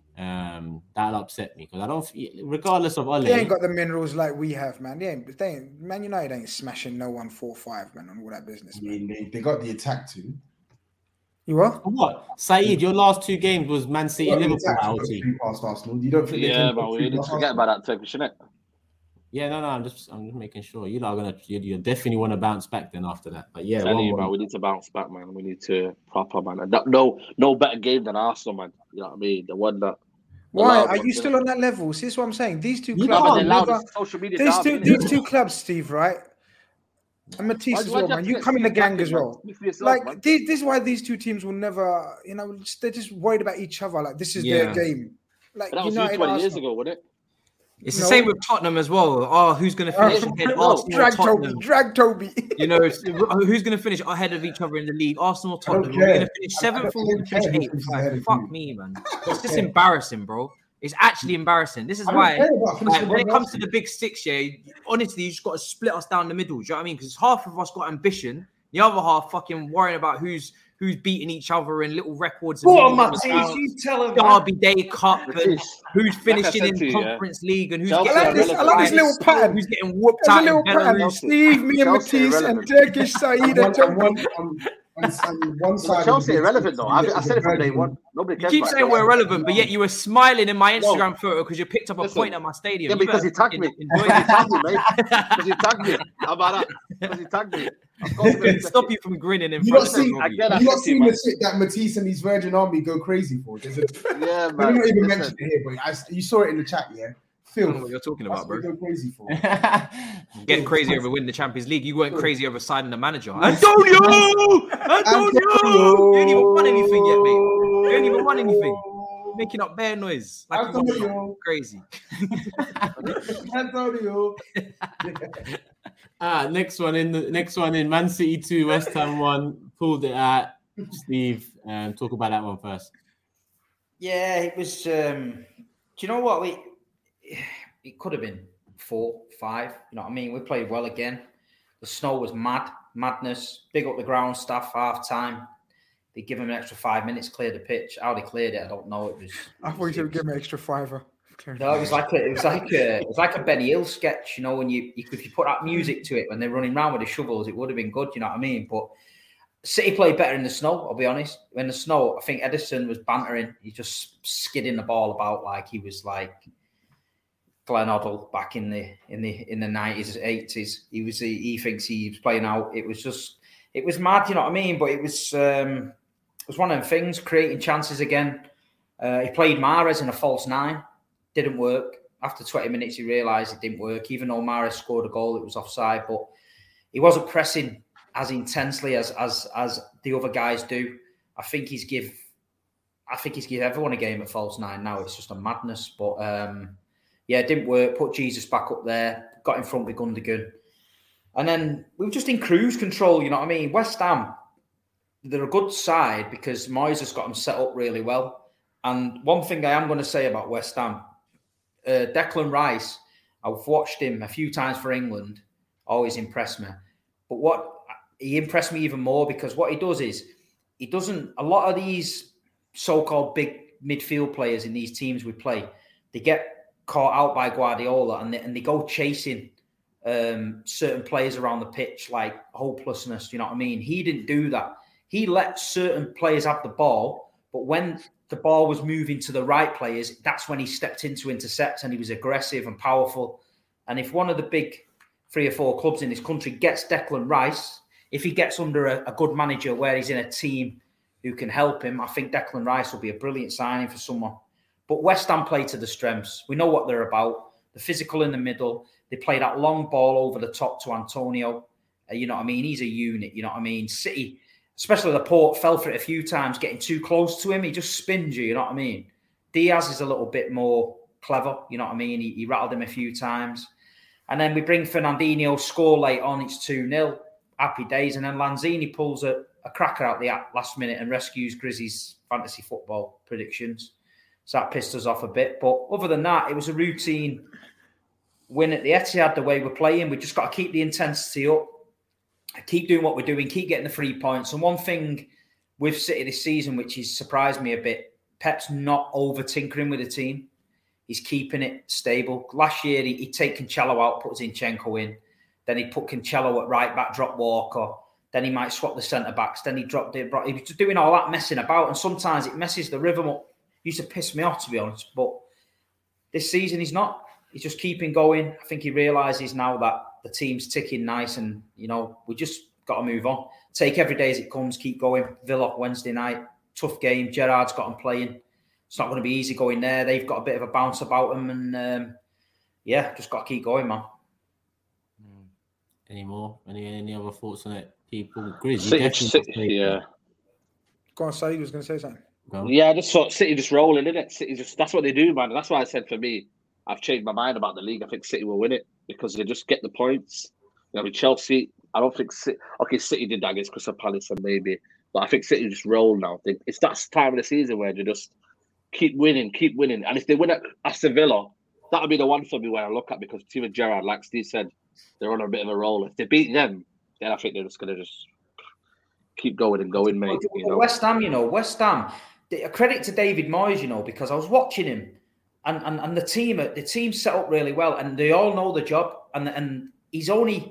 Um, that'll upset me because I don't. Regardless of Ole, They ain't got the minerals like we have, man. They ain't. They ain't. Man United ain't smashing no one four five, man, on all that business, I man. mean, they, they got the attack too. You are? what Saeed, your last two games was Man City and They got the Liverpool. attack to L go T. through past Arsenal. You don't think they Yeah, can go but we through need to past forget Arsenal? about that Turkish, innit? Yeah, no, no. I'm just, I'm just making sure you lot are gonna, you, you definitely want to bounce back then after that. But yeah, Telling one, you, man, one. we need to bounce back, man. We need to proper, man. And that, no, no better game than Arsenal, man. You know what I mean? The one that. the Why loud are ones, you innit? still on that level? See, that's what I'm saying. These two You clubs, Yeah, can't but will they're loud never, as social media. these derby, two, innit? these two clubs, Steve, right? And Matisse Why- as why'd well, you have man. to You get come in the Steve gang back as in, man? well. Speak for yourself, Like man. this, this is why these two teams will never, you know, they're just worried about each other. Like this is Yeah. their game. Like But that was you United, twenty years Arsenal. ago, wasn't it? It's the No. same with Tottenham as well. Oh, who's going to finish Uh, ahead? no, Arsenal or drag Toby, Tottenham? drag Toby. You know, it's- who's going to finish ahead of each other in the league? Arsenal, I don't Tottenham. We're going to care. finish I- I seventh don't- or I we're don't going to finish care who eighth. finishes Like, ahead of fuck you. me, man. I It's don't just care. embarrassing, bro. It's actually embarrassing. This is I don't why, care about finishing like, when it above comes to Arsenal. the big six, yeah, honestly, you just got to split us down the middle. Do you know what I mean? Because half of us got ambition, the other half fucking worrying about who's who's beating each other in little records. and Go on, meaningless Matisse, rounds. you tell him. Derby Day Cup and Matisse, who's like I finishing said in to you, yeah, Conference League and who's Chelsea I getting like this. I irrelevant. like this little pattern. who's getting whooped There's a out little in pattern. Belarus. Steve, me and Chelsea Matisse and irrelevant. Turkish Saeed And and one, and Toby. one, on, on, on one But side. Chelsea of the big irrelevant, six, though. you I, get I the said it from day Virgin- one. Nobody You cares keep about saying Chelsea. we're irrelevant, but yet you were smiling in my No. Instagram photo because you picked up a Listen, point at my stadium. Yeah, You because better he tagged me. fucking Because enjoy he tagged me, mate. Because he tagged me. How about that? Because he tagged me. Of course, I'm it. gonna Stop check you from grinning in You front not of see- I Robbie. get Have that you not shit, seen man. the shit that Matisse and his Virgin Army go crazy for? There's a, Yeah, let me man. not even Listen, mention it here, but I, you saw it in the chat, yeah? I don't know Filth. what you're talking That's about, what bro. they go crazy for. Getting crazy over winning the Champions League. You weren't crazy over signing the manager. Antonio! Antonio! You ain't even won anything yet, mate. You ain't even won anything. Making up bear noise. Like you won something. Antonio. Crazy. Antonio. Ah, next one in the next one in Man City two, West Ham one. Pulled it out. Steve, um, talk about that one first. Yeah, it was. Um, do you know what? We it could have been four, five. You know what I mean? We played well again. The snow was mad, madness. Big up the ground staff. Half time, they give them an extra five minutes, clear the pitch. How they cleared it, I don't know. It was. I thought you would give me an extra fiver. No, it was like a, it was like a, it was like a Benny Hill sketch. You know, when you, you if you put that music to it when they're running around with the shovels, it would have been good. You know what I mean? But City played better in the snow. I'll be honest. In the snow, I think Edison was bantering. He just skidding the ball about like he was like Glenn Hoddle back in the in the in the nineties, eighties. He was he, he thinks he was playing out. It was just it was mad. You know what I mean? But it was um, it was one of them things. Creating chances again. Uh, he played Mahrez in a false nine. Didn't work. After twenty minutes, he realised it didn't work. Even though Mahrez scored a goal, it was offside. But he wasn't pressing as intensely as as as the other guys do. I think he's give I think he's give everyone a game at false nine now. It's just a madness. But um, yeah, it didn't work. Put Jesus back up there. Got in front with Gundogan. And then we were just in cruise control, you know what I mean? West Ham, they're a good side because Moyes has got them set up really well. And one thing I am going to say about West Ham, uh, Declan Rice, I've watched him a few times for England, always impressed me. But what he impressed me even more because what he does is he doesn't, a lot of these so-called big midfield players in these teams we play, they get caught out by Guardiola and they, and they go chasing um, certain players around the pitch like hopelessness, you know what I mean? He didn't do that. He let certain players have the ball, but when the ball was moving to the right players, that's when he stepped into intercepts and he was aggressive and powerful. And if one of the big three or four clubs in this country gets Declan Rice, if he gets under a, a good manager where he's in a team who can help him, I think Declan Rice will be a brilliant signing for someone. But West Ham play to the strengths. We know what they're about. The physical in the middle. They play that long ball over the top to Antonio. Uh, you know what I mean? He's a unit. You know what I mean? City, especially Laporte, fell for it a few times, getting too close to him. He just spins you. You know what I mean? Diaz is a little bit more clever. You know what I mean? He, he rattled him a few times. And then we bring Fernandinho, score late on. It's two nil. Happy days. And then Lanzini pulls a, a cracker out the last minute and rescues Grizzly's fantasy football predictions. So that pissed us off a bit. But other than that, it was a routine win at the Etihad, the way we're playing. We just got to keep the intensity up, keep doing what we're doing, keep getting the three points. And one thing with City this season, which has surprised me a bit, Pep's not over-tinkering with the team. He's keeping it stable. Last year, he, he'd take Cancelo out, put Zinchenko in. Then he'd put Cancelo at right back, drop Walker. Then he might swap the centre-backs. Then he dropped it. He was just doing all that messing about. And sometimes it messes the rhythm up. Used to piss me off, to be honest. But this season, he's not. He's just keeping going. I think he realises now that the team's ticking nice and, you know, we just got to move on. Take every day as it comes, keep going. Villa Wednesday night, tough game. Gerrard's got them playing. It's not going to be easy going there. They've got a bit of a bounce about them. And, um, yeah, just got to keep going, man. Any more? Any any other thoughts on it? People, Grizz, City, City, yeah. Go on, Saeed was going to say something. Yeah, I just thought City just rolling, innit? City just, that's what they do, man. That's why I said for me, I've changed my mind about the league. I think City will win it because they just get the points. You know, with Chelsea, I don't think City, okay, City did that against Crystal Palace and maybe, but I think City just roll now. They, it's that time of the season where they just keep winning, keep winning. And if they win at Aston Villa, that'll be the one for me where I look at because Steven Gerrard, like Steve said, they're on a bit of a roll. If they beat them, then I think they're just going to just keep going and going, mate. You know? West Ham, you know, West Ham. A credit to David Moyes, you know, because I was watching him, and, and, and the team the team set up really well, and they all know the job, and and he's only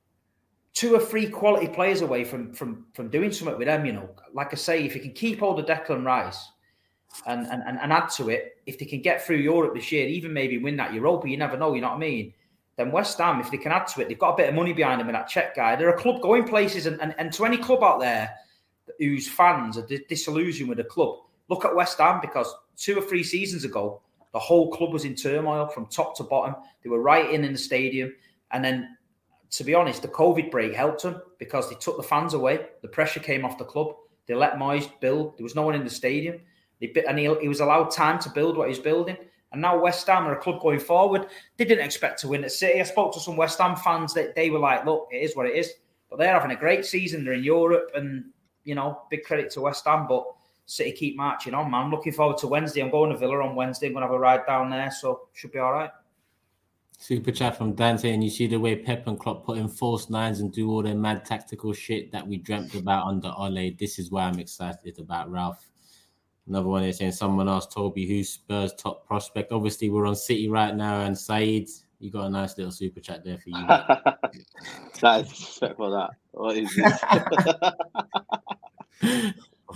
two or three quality players away from from from doing something with them, you know. Like I say, if he can keep hold of Declan Rice and and, and, and add to it, if they can get through Europe this year, even maybe win that Europa, you never know, you know what I mean? Then West Ham, if they can add to it, they've got a bit of money behind them in that Czech guy. They're a club going places, and, and, and to any club out there whose fans are disillusioned with the club, look at West Ham, because two or three seasons ago, the whole club was in turmoil from top to bottom. They were right in in the stadium. And then, to be honest, the COVID break helped them because they took the fans away. The pressure came off the club. They let Moyes build. There was no one in the stadium. They, and he, he was allowed time to build what he was building. And now West Ham are a club going forward. They didn't expect to win at City. I spoke to some West Ham fans that they were like, look, it is what it is. But they're having a great season. They're in Europe and, you know, big credit to West Ham. But City keep marching on, man. Looking forward to Wednesday. I'm going to Villa on Wednesday. I'm going to have a ride down there, so should be all right. Super chat from Dante, and you see the way Pep and Klopp put in false nines and do all their mad tactical shit that we dreamt about under Ole. This is why I'm excited about Ralph. Another one is saying someone asked Toby who's Spurs' top prospect. Obviously, we're on City right now, and Saeed, you got a nice little super chat there for you. That is disrespectful, that. What is this?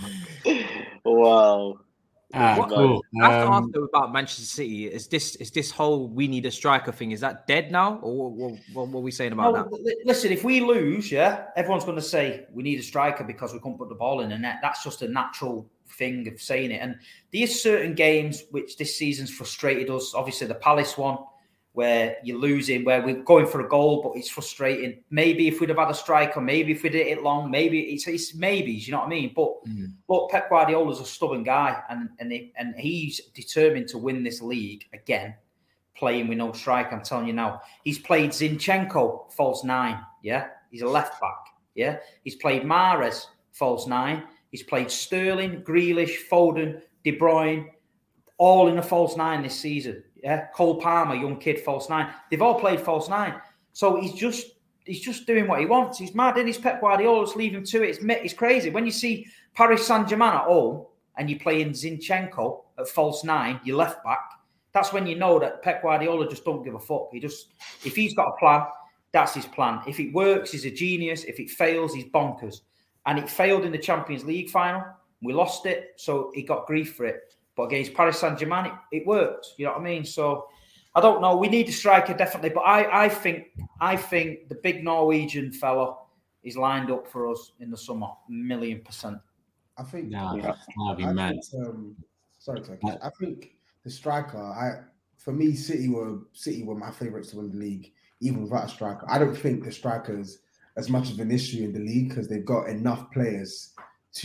Wow. Ah, what, cool. I have to Um, ask though about Manchester City. Is this is this whole we need a striker thing? Is that dead now, or what, what, what are we saying about No, that? listen, if we lose, yeah, everyone's going to say we need a striker because we couldn't put the ball in the net. That's just a natural thing of saying it. And there's certain games which this season's frustrated us. Obviously, the Palace one, where you're losing, where we're going for a goal, but it's frustrating. Maybe if we'd have had a striker, maybe if we'd hit it long, maybe it's, it's maybes, you know what I mean? But Mm. look, Pep Guardiola's a stubborn guy, and and, he, and he's determined to win this league again, playing with no striker. I'm telling you now. He's played Zinchenko, false nine, yeah? He's a left back, yeah? He's played Mahrez, false nine. He's played Sterling, Grealish, Foden, De Bruyne, all in a false nine this season. Yeah, Cole Palmer, young kid, false nine. They've all played false nine. So he's just he's just doing what he wants. He's mad, and he's Pep Guardiola. Just leave him to it. It's, it's crazy. When you see Paris Saint-Germain at home, and you're playing Zinchenko at false nine, your left back, that's when you know that Pep Guardiola just don't give a fuck. He just, if he's got a plan, that's his plan. If it works, he's a genius. If it fails, he's bonkers. And it failed in the Champions League final. We lost it, so he got grief for it. But against Paris Saint-Germain, it, it worked. You know what I mean? So I don't know. We need a striker definitely, but I, I think I think the big Norwegian fella is lined up for us in the summer, a million percent. I think. Nah, Yeah. that'll be I mad. think, um, sorry, Turkish. I think the striker. I for me, City were City were my favourites to win the league, even without a striker. I don't think the strikers as much of an issue in the league because they've got enough players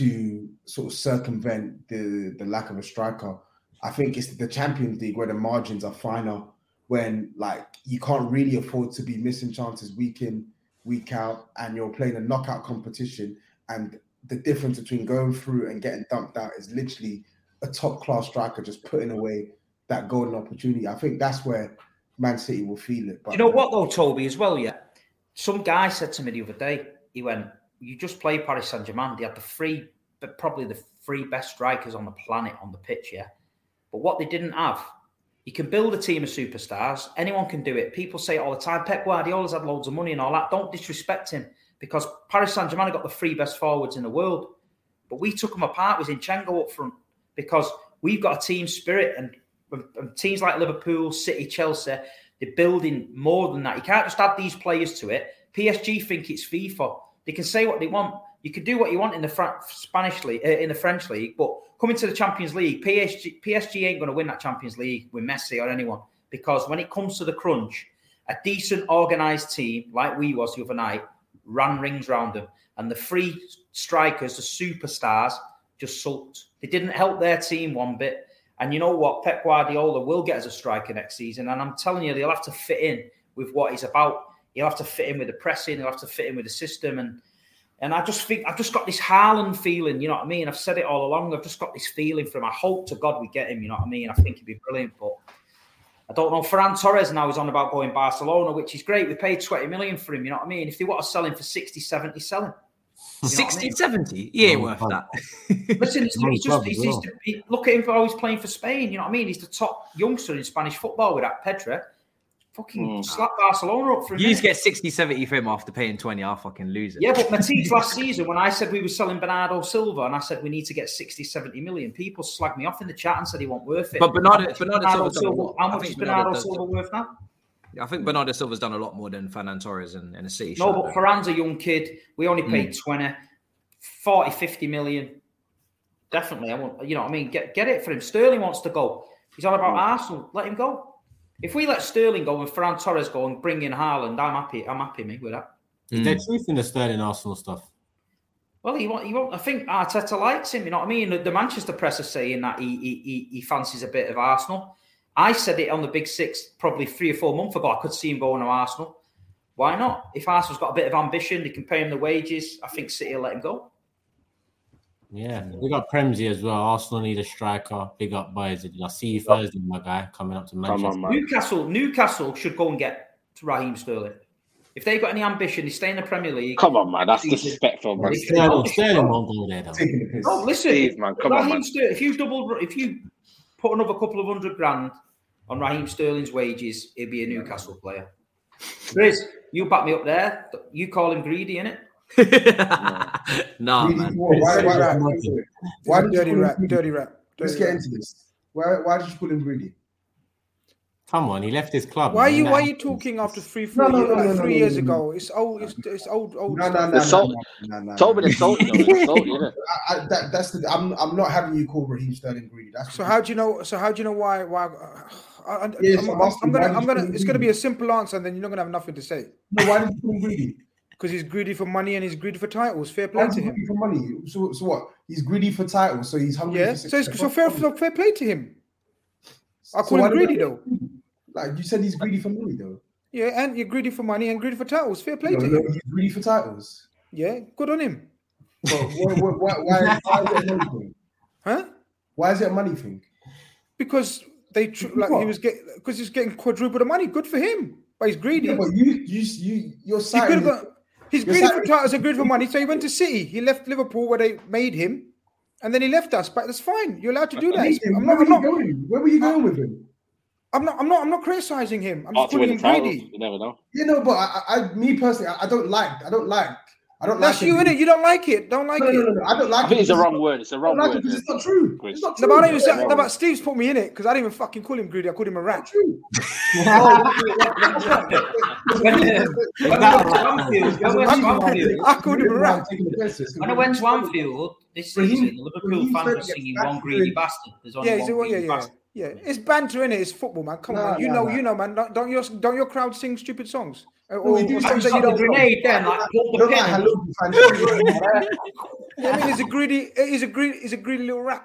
to sort of circumvent the, the lack of a striker. I think it's the Champions League where the margins are finer, when like you can't really afford to be missing chances week in, week out, and you're playing a knockout competition, and the difference between going through and getting dumped out is literally a top class striker just putting away that golden opportunity. I think that's where Man City will feel it. But you know what though, Toby, as well, yeah? Some guy said to me the other day, he went, you just play Paris Saint-Germain. They had the three, but probably the three best strikers on the planet on the pitch, yeah? But what they didn't have, you can build a team of superstars. Anyone can do it. People say it all the time, Pep Guardiola's had loads of money and all that. Don't disrespect him, because Paris Saint-Germain got the three best forwards in the world. But we took them apart with Zinchenko up front because we've got a team spirit, and, and teams like Liverpool, City, Chelsea, they're building more than that. You can't just add these players to it. P S G think it's FIFA. They can say what they want. You can do what you want in the Fr- Spanish league, uh, in the French league, but coming to the Champions League, P S G, P S G ain't going to win that Champions League with Messi or anyone, because when it comes to the crunch, a decent organised team like we was the other night ran rings round them, and the three strikers, the superstars, just sulked. They didn't help their team one bit. And you know what? Pep Guardiola will get as a striker next season, and I'm telling you, he'll have to fit in with what he's about. He'll have to fit in with the pressing. He'll have to fit in with the system. And and I just think, I've just got this Haaland feeling, you know what I mean? I've said it all along. I've just got this feeling from him. I hope to God we get him, you know what I mean? I think he'd be brilliant. But I don't know. Ferran Torres now is on about going Barcelona, which is great. We paid twenty million for him, you know what I mean? If they want to sell him for sixty, seventy, sell him. You know sixty, I mean? seventy? He ain't worth that. Listen, he's, he's just, he's, he's, he, look at him for how he's playing for Spain. You know what I mean? He's the top youngster in Spanish football with that Pedro. Fucking mm. slap Barcelona up for him. You just get sixty, seventy for him after paying twenty. I'll fucking lose it. Yeah, but Matisse last season, when I said we were selling Bernardo Silva and I said we need to get sixty, seventy million, people slagged me off in the chat and said he wasn't worth it. But Bernardo, Bernardo, Bernardo Silva, Silva, how much is Bernardo does, Silva worth now? I think Bernardo Silva's done a lot more than Ferran Torres in, in a City. No, but Ferran's a young kid. We only paid mm. twenty, forty, fifty million. Definitely, I want. You know what I mean? Get get it for him. Sterling wants to go. He's all about mm. Arsenal. Let him go. If we let Sterling go and Ferran Torres go and bring in Haaland, I'm happy. I'm happy, mate, with that. Is mm. there truth in the Sterling Arsenal stuff? Well, he won't. He won't. I think Arteta likes him. You know what I mean? The, the Manchester press are saying that he, he he fancies a bit of Arsenal. I said it on the Big Six probably three or four months ago. I could see him going to Arsenal. Why not? If Arsenal's got a bit of ambition, they can pay him the wages. I think City will let him go. Yeah, we got Premsy as well. Arsenal need a striker. Big up, boys. I'll see you Thursday, my guy, coming up to Manchester. On, Newcastle, Newcastle should go and get Raheem Sterling. If they've got any ambition, they stay in the Premier League. Come on, man. That's disrespectful, man. Sterling, Sterling won't go there, though. Oh, listen, Steve, man. Come Raheem on, man. Sterling, if you double, if you put another couple of hundred grand on Raheem Sterling's wages, he'll be a Newcastle player. Chris, you back me up there. You call him greedy, innit? No, man. Why, why, why, why, why did dirty you rap? Dirty rap. Let's get into this. Why, why did you call him greedy? Come on, he left his club. Why are you? Man. Why are you talking after three, four, no, no, years, no, like no, no, three no, years no, ago? no. It's old. It's, it's old. Old. No, no, stuff. no, The salt, no, no, no, Tobin no. is salty, though. It's salty, isn't it? I, I, that, that's the. I'm. I'm not having you call Raheem Sterling greedy. That's So how do you know? So how do you know why? Why? Uh, I, I, Yes, I'm, I'm I'm, asking, I'm gonna. why did I'm you gonna. call him It's gonna be greedy? a simple answer, and then you're not gonna have nothing to say. No, why did you call him greedy? Because he's greedy for money and he's greedy for titles. Fair Why play is to he greedy him. for money? So, so what? He's greedy for titles, so he's hungry. Yeah. For So, it's, success. so fair, so fair play to him. I So call why him did greedy I- though. Like you said, he's greedy for money though. Yeah, and you're greedy for money and greedy for titles. Fair play No, to no, him. he's greedy for titles. Yeah, good on him. But why, why, why, why, why is it a money thing? Huh? Why is it a money thing? Because they tr- like What? he was getting because he's getting quadruple the money. Good for him, but he's greedy. Yeah, but you, you, you, you're He citing. could have got. He's You're greedy for citing- titles and greedy for money. So he went to City. He left Liverpool where they made him, and then he left us. But that's fine. You're allowed to do that. Hey, I'm where not. were I'm you not. going? Where were you going with him? I'm not. I'm not. I'm not criticizing him. I'm just Hard to win calling the him title. greedy. You never know. You know, but I, I me personally, I, I don't like. I don't like. I don't That's like. you, him. innit? You don't like it. Don't like No, it. no, no, no. I don't like. I think it it's a because wrong word. It's a I wrong don't like word. it because it's not Chris. true. Chris. It's not No, true. but I don't even say. Yeah. No, but Steve's put me in it because I didn't even fucking call him greedy. I called him a rat. True. When, uh, when I went to Anfield, when I went to Anfield, I called him a rat. when I went to Anfield this Raheem- season, Liverpool Raheem fans were Sterling singing gets "One back Greedy doing- Bastard." There's only Yeah, one he's a, yeah, greedy yeah, bastard. yeah. It's banter, innit? It's football, man. Come Nah, on, you nah, know, nah. you know, man. Don't, don't your don't your crowd sing stupid songs or, we or do. songs I that you Shot the don't know? grenade then, like pulled I the don't pin. like how and- Liverpool fans. I mean, he's a greedy. He's a greedy. He's a greedy little rat.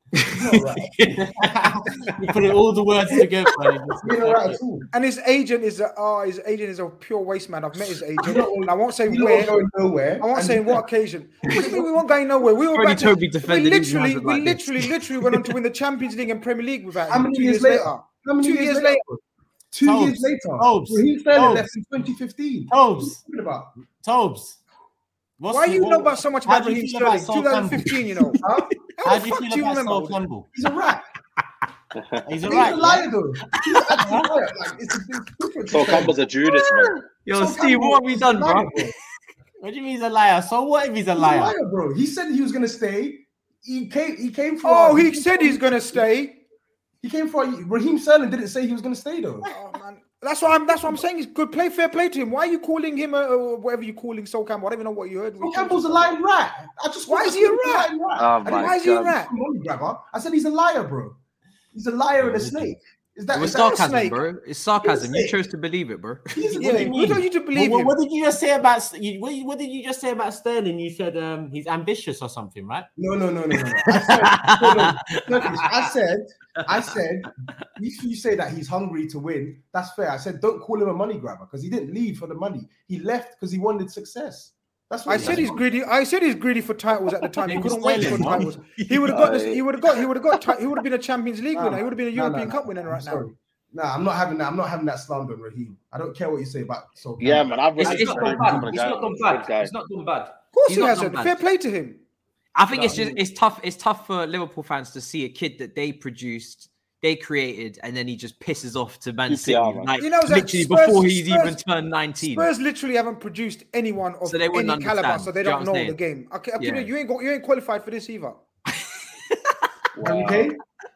You put it all the words together. And it just- You're not right at all. And his agent is a oh, his agent is a pure waste man. I've met his agent. You know- and I won't say You know where. what's going nowhere. I won't and say you- on what occasion. What do you mean we weren't going nowhere? We were Only about to, Toby we defended his literally, hazard we like this. literally, literally went on to win the Champions League and Premier League without How him. many Two years years later? later. How many Two years years later? later. Two Tobes. years later. Tobes. Raheem Sterling Tobes. left in twenty fifteen. Tobes. What are you talking about? Tobes. What's Why the- you what- know about so much how about do you Raheem feel about Sterling? Sol twenty fifteen, you know. Huh? How How do the you fuck do feel you about Sol remember? Campbell? He's a rat. He's a He's rat. a yeah? liar, though. He's actually a liar. Like, it's a big difference. So Campbell's a Judas, man. Yo, Sol Steve, Campbell what have we is a done, liar, bro? What do you mean he's a liar? So what if he's a He's a liar? liar, bro. He said he was gonna stay. He came. He came for. Oh, our- he said he's gonna stay. He came for. our- Raheem Sterling didn't say he was gonna stay though. Oh man, that's what I'm. That's what I'm saying. Is good play, fair play to him. Why are you calling him a, a whatever you calling Sol Campbell? I don't even know what you heard. Sol Campbell's a lying rat. I just. Why I is he a called him rat? lying rat. Oh I didn't my Why is he a God. rat? call him money grabber. I said he's a liar, bro. He's a liar and a snake. Is that? It was Is that a sarcasm, snake? bro. It's sarcasm. You Snake. chose to believe it, bro. He's a Yeah, snake. who told you to believe What, him? what did you just say about you- what, what did you just say about Sterling? You said um, he's ambitious or something, right? No, no, no, no, no. I said, no, no, Turkish, I said, I said, if you say that he's hungry to win, that's fair. I said, don't call him a money grabber because he didn't leave for the money. He left because he wanted success. That's what I he said he's greedy. I said he's greedy for titles at the time. He Maybe couldn't wait for Sterling, man. titles. He would have got this. He would have got. He would have got. ti- He would have been a Champions League winner. He would have been a No, no, European no. Cup winner I'm right now. sorry. Nah, I'm not having that. I'm not having that slander on Raheem. I don't care what you say about Sol Campbell. Yeah, man. I've It's, really it's not done bad. It's not done bad. It's not done bad. Of course He's he not hasn't. done bad. Fair play to him. I think it's just it's tough. It's tough for Liverpool fans to see a kid that they produced, they created, and then he just pisses off to Man Q P City, R, man. like You know, Zach, literally Spurs- before he's Spurs- even turned nineteen. Spurs literally haven't produced anyone of So they any wouldn't caliber, understand. so they Do you don't know know what I'm the saying? game. Okay, okay, Yeah. you ain't got, you ain't qualified for this either. Wow. Okay?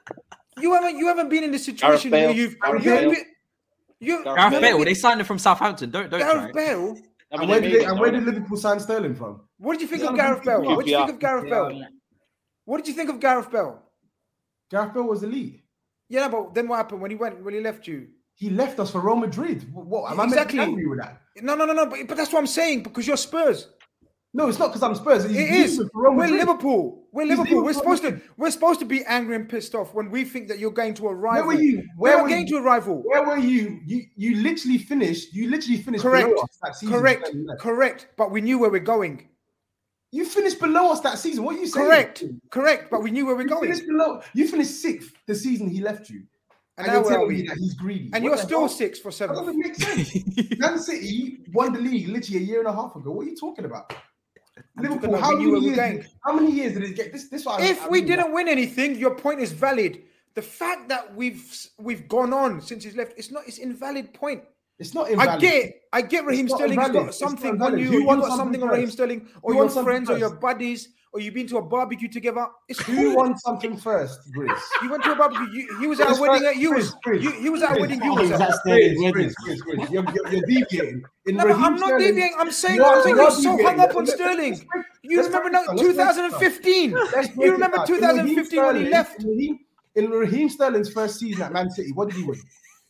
You haven't you haven't been in the situation Bale. where you've Gareth you Bale. been, you Gareth Gareth you Bale, haven't they signed him from Southampton. Don't don't been- try. Gareth Bale. I And mean, where they did made they, it, and where though. did Liverpool sign Sterling from? What did you think Yeah, of Gareth Bale? What did you think of Gareth Yeah, Bale? What did you think of Gareth Bale? Gareth Bale was elite. Yeah, but then what happened when he went when he left you? He left us for Real Madrid. What? what am Exactly. I meant to be angry with that? No, no, no, no. But, but that's what I'm saying because you're Spurs. No, it's not because I'm Spurs. He's It is. leaving for Real We're Madrid. Liverpool. We're He's Liverpool. We're leaving for supposed to. Madrid. We're supposed to be angry and pissed off when we think that you're going to a rival. Where were you? We're Where not were going you? to a rival. Where were you? You you literally finished. You literally finished Correct. below us that season. Correct. You left. Correct. But we knew where we're going. You finished below us that season. What are you saying? Correct. Correct. But we knew where we're You going. finished below. You finished sixth the season he left you, And and, now you're where are telling we? me that he's greedy. And What you're the still hell? six for That seven. doesn't make sense. Man City won the league literally a year and a half ago. What are you talking about? Liverpool. because How we knew where many we were years? going. Did, how many years did it get? This this one. If we didn't win anything, your point is valid. The fact that we've we've gone on since he's left, it's not. It's invalid point. it's not invalid. I get, I get Raheem It's not Sterling has invalid. got It's not something on invalid. you. Who You won got something something on first? Raheem Sterling, or Who your won something friends, or first? your buddies, or you've been to a barbecue together. It's Who cool. won something first, Grizz? You went to a barbecue. You, he was at Chris, a wedding Chris, at you. Chris, Chris, You, he was at a Chris. wedding. You Oh, was is at. that Sterling's Grizz, wedding? Grizz, Grizz, Grizz. You're, you're, you're deviating. In No, but Raheem I'm not Sterling- deviating. I'm saying, You I'm are- saying you you're are so hung deviating. up on Let's- Sterling. let's break- You let's remember break no, it down. Let's break it down. twenty fifteen. Let's break You it remember down. In twenty Raheem fifteen when he Sterling- left. In Raheem, in Raheem Sterling's first season at Man City, what did he win?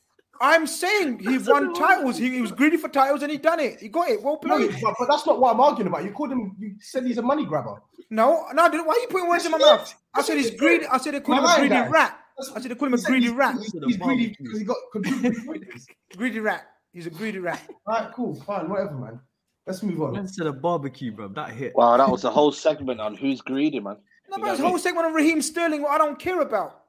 I'm saying he won titles. He, he was greedy for titles and he done it. He got it. Well No, played. but, but that's not what I'm arguing about. You called him. You said he's a money grabber. No, no. I didn't- Why are you putting words in my Yes, mouth? I said he's greedy. I said they call him My a greedy guy. rat. That's- I said they call him He a said greedy he's, rat. He's, he's greedy because he got contributed points. Greedy rat. He's a greedy rat. All right, cool, fine, whatever, man. Let's move on. Went to the barbecue, bro. That hit. Wow, that was a whole segment on who's greedy, man. No, You but know this what I whole mean? segment on Raheem Sterling, what I don't care about.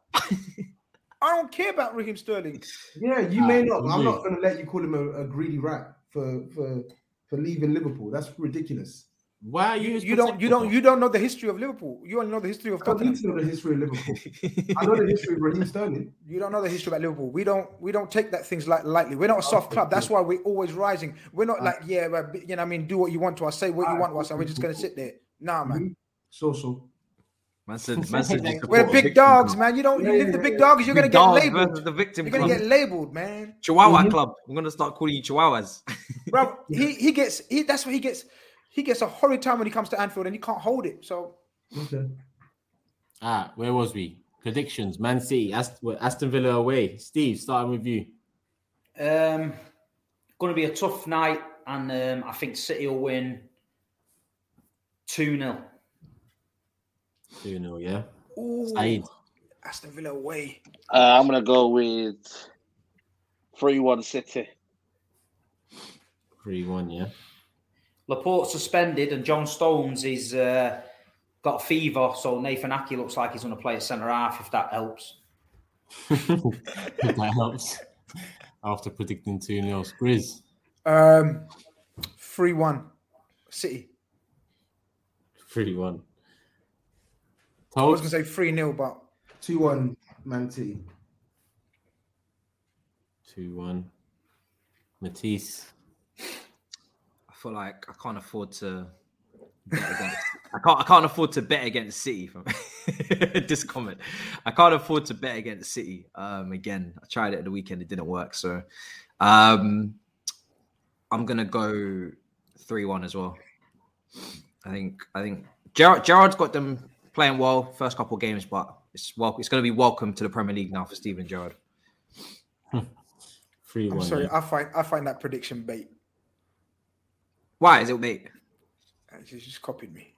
I don't care about Raheem Sterling. Yeah, you may not. But I'm agree. not going to let you call him a, a greedy rat for for for leaving Liverpool. That's ridiculous. Why are you? You, you don't you don't you don't know the history of Liverpool. You only know the history of I don't Tottenham. need to know the history of Liverpool. I know the history of Raheem Sterling. You don't know the history about Liverpool. We don't we don't take that things like lightly. We're not a soft club. That's why we're always rising. We're not like, yeah, but, you know what I mean, do what you want to us, say what you want to us, and we're just gonna sit there. Nah, man. So so. Man said, man said you We're the big dogs, man. You don't you live the big dogs, you're gonna Big get dogs labeled. versus the victim You're gonna club. get labeled, man. Chihuahua Mhm. club. I'm gonna start calling you Chihuahuas. Bro, he he gets he that's what he gets. He gets a horrid time when he comes to Anfield and he can't hold it. So Okay. Ah, where was we? Predictions: Man City, Ast- Aston Villa away. Steve, starting with you. Um, going to be a tough night, and um, I think City will win two nil. two nil, yeah. ooh, Saeed. Aston Villa away. Uh, I'm gonna go with three one City. three one, yeah. Laporte suspended, and John Stones is uh, got a fever, so Nathan Ake looks like he's going to play at centre half, if that helps. That helps. After predicting two nil, Grizz. Um three one City. three one. I was Told gonna say three nil, but two one Man City. two one. Matisse. I feel like I can't afford to bet against. I can't. I can't afford to bet against City. From this comment, I can't afford to bet against City. Um, again, I tried it at the weekend. It didn't work. So, um, I'm gonna go three one as well. I think. I think Gerard, Gerard's got them playing well first couple of games, but it's well. It's going to be welcome to the Premier League now for Steven Gerrard. three one. I'm sorry, yeah. I find I find that prediction bait. Why is it bait? You just copied me.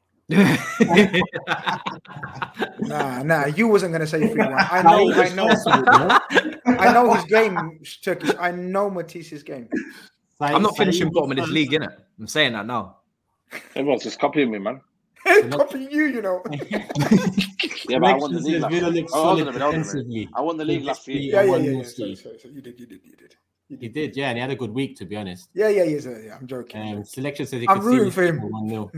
Nah, nah, you wasn't gonna say three one. I know, I know, I know his game, Turkish. I know Matisse's game. I'm not Saeed, finishing Saeed bottom of this first. league, innit? I'm saying that now. Everyone's just copying me, man. Copying you, you know. Yeah, but I won the Predictions league is last Villa year. looks Oh, hold solid on a minute, hold on a minute. defensively. I won the league last year. Yeah, yeah, One yeah, nil yeah. Sorry, City. sorry, sorry. You did, you did, you did. You He did, yeah, and he had a good week, to be honest. Yeah, yeah, yeah. yeah, yeah. I'm joking. Um, selection says he I'm could see rooting this for him. one nil.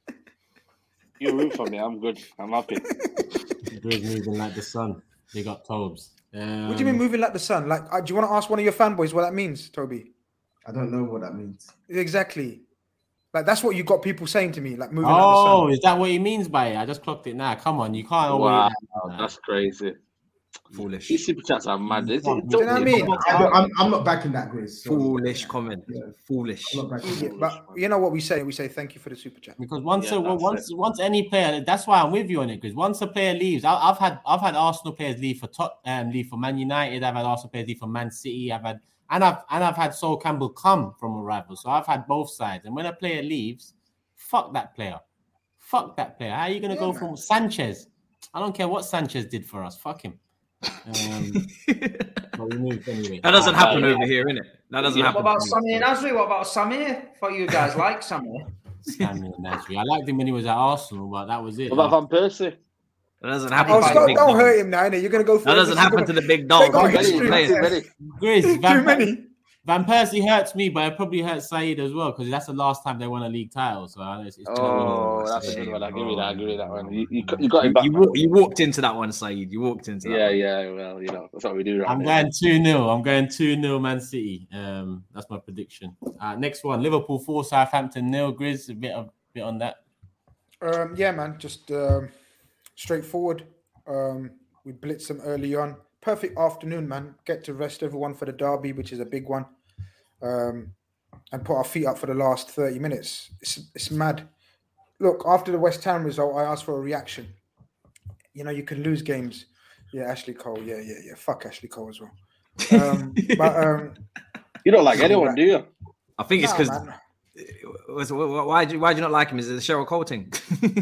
You root for me. I'm good. I'm happy. Grizz moving like the sun. They got Tobes. Um, What do you mean moving like the sun? Like, uh, do you want to ask one of your fanboys what that means, Toby? I don't know what that means. Exactly. Like, that's what you got people saying to me, like moving like the Oh, sun. is that what he means by it? I just clocked it now. Come on, you can't always. Wow, Nah. that's crazy. Foolish. These super chats are mad. Is You it? know what I mean? I don't, I'm, I'm not backing that, Grizz. Sorry. Foolish comment. Yeah. Foolish. I'm not backing Yeah, that. but you know what we say? We say thank you for the super chat. Because once Yeah, a, well, that's once once any player, that's why I'm with you on it. Because once a player leaves, I, I've had I've had Arsenal players leave for Tot, um, leave for Man United. I've had Arsenal players leave for Man City. I've had and I've and I've had Sol Campbell come from a rival. So I've had both sides. And when a player leaves, fuck that player, fuck that player. How are you gonna Yeah, go man. from Sanchez? I don't care what Sanchez did for us. Fuck him. Um, but we moved anyway. That doesn't Uh, happen yeah. over here, innit? That doesn't Yeah, happen. What about Samir Nasri? What about Samir? Thought you guys like Samir. Stanley Nasri. I liked him when he was at Arsenal, but that was it. What about Van Persie? That doesn't happen. Oh, to the Scott, big don't dogs. hurt him now, innit? You're gonna go for That doesn't happen to the big dogs. got Too many, history. Players. too many. Grizz, Too Van, many. Van Persie hurts me, but it probably hurts Saeed as well because that's the last time they won a league title. So it's, it's Oh, that's that's a a good shame. one. I'll give you that. I'll give you that one. You, you, you got You, him back. you, man. walk, you walked into that one, Saeed. You walked into that Yeah, one. yeah. Well, you know, that's what we do. Right I'm now. going two nil. I'm going two nil Man City. Um, that's my prediction. Uh, next one, Liverpool four, Southampton nil. Grizz, a bit of bit on that. Um, yeah, man, just um, straightforward. Um, we blitzed them early on. Perfect afternoon, man. Get to rest everyone for the derby, which is a big one, um, and put our feet up for the last thirty minutes. It's it's mad. Look, after the West Ham result, I asked for a reaction. You know, you can lose games. Yeah, Ashley Cole. Yeah, yeah, yeah. Fuck Ashley Cole as well. Um, but um, You don't like anyone, do you? I think it's nah, because man. why do you, why do you not like him? Is it the Cheryl Cole thing?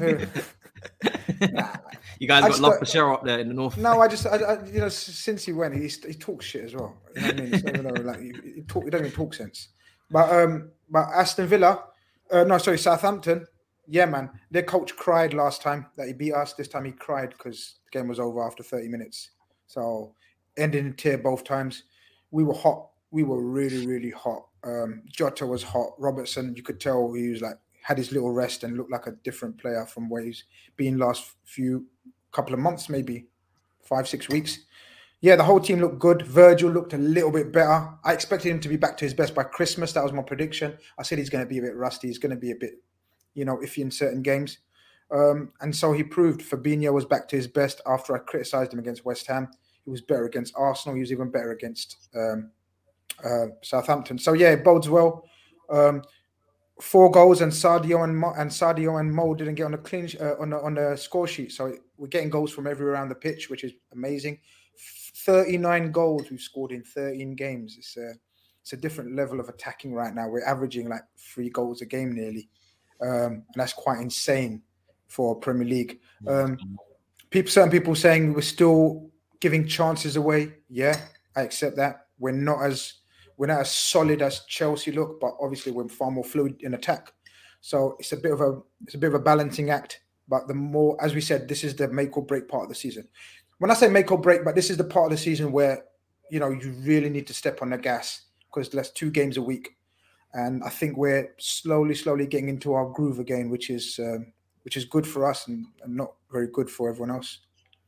Nah, You guys I got just love don't- for Cheryl up there in the north. No, I just, I, I, you know, s- since he went, he he talks shit as well. You know what I mean? It's, you know, like he, he, talk, he doesn't even talk sense. But um, but Aston Villa, uh, no, sorry, Southampton. Yeah, man, their coach cried last time that he beat us. This time he cried because the game was over after thirty minutes. So ending in tear both times. We were hot. We were really, really hot. Um, Jota was hot. Robertson, you could tell he was like had his little rest and looked like a different player from where he's been last few couple of months, maybe five, six weeks. Yeah, the whole team looked good. Virgil looked a little bit better. I expected him to be back to his best by Christmas. That was my prediction. I said he's going to be a bit rusty. He's going to be a bit, you know, iffy in certain games. Um, and so he proved Fabinho was back to his best after I criticised him against West Ham. He was better against Arsenal. He was even better against um, uh, Southampton. So, yeah, it bodes well. Um, four goals and Sadio and Mo, and Sadio and Mo didn't get on the clean uh, on the on the score sheet. So we're getting goals from everywhere around the pitch, which is amazing. thirty-nine goals we've scored in thirteen games. It's a, it's a different level of attacking right now. We're averaging like three goals a game nearly. Um, and that's quite insane for Premier League. Um, people, certain people saying we're still giving chances away. Yeah, I accept that. We're not as we're not as solid as Chelsea look, but obviously we're far more fluid in attack. So it's a bit of a it's a bit of a balancing act. But the more, as we said, this is the make or break part of the season. When I say make or break, but this is the part of the season where, you know, you really need to step on the gas because there's two games a week. And I think we're slowly, slowly getting into our groove again, which is um, which is good for us and, and not very good for everyone else.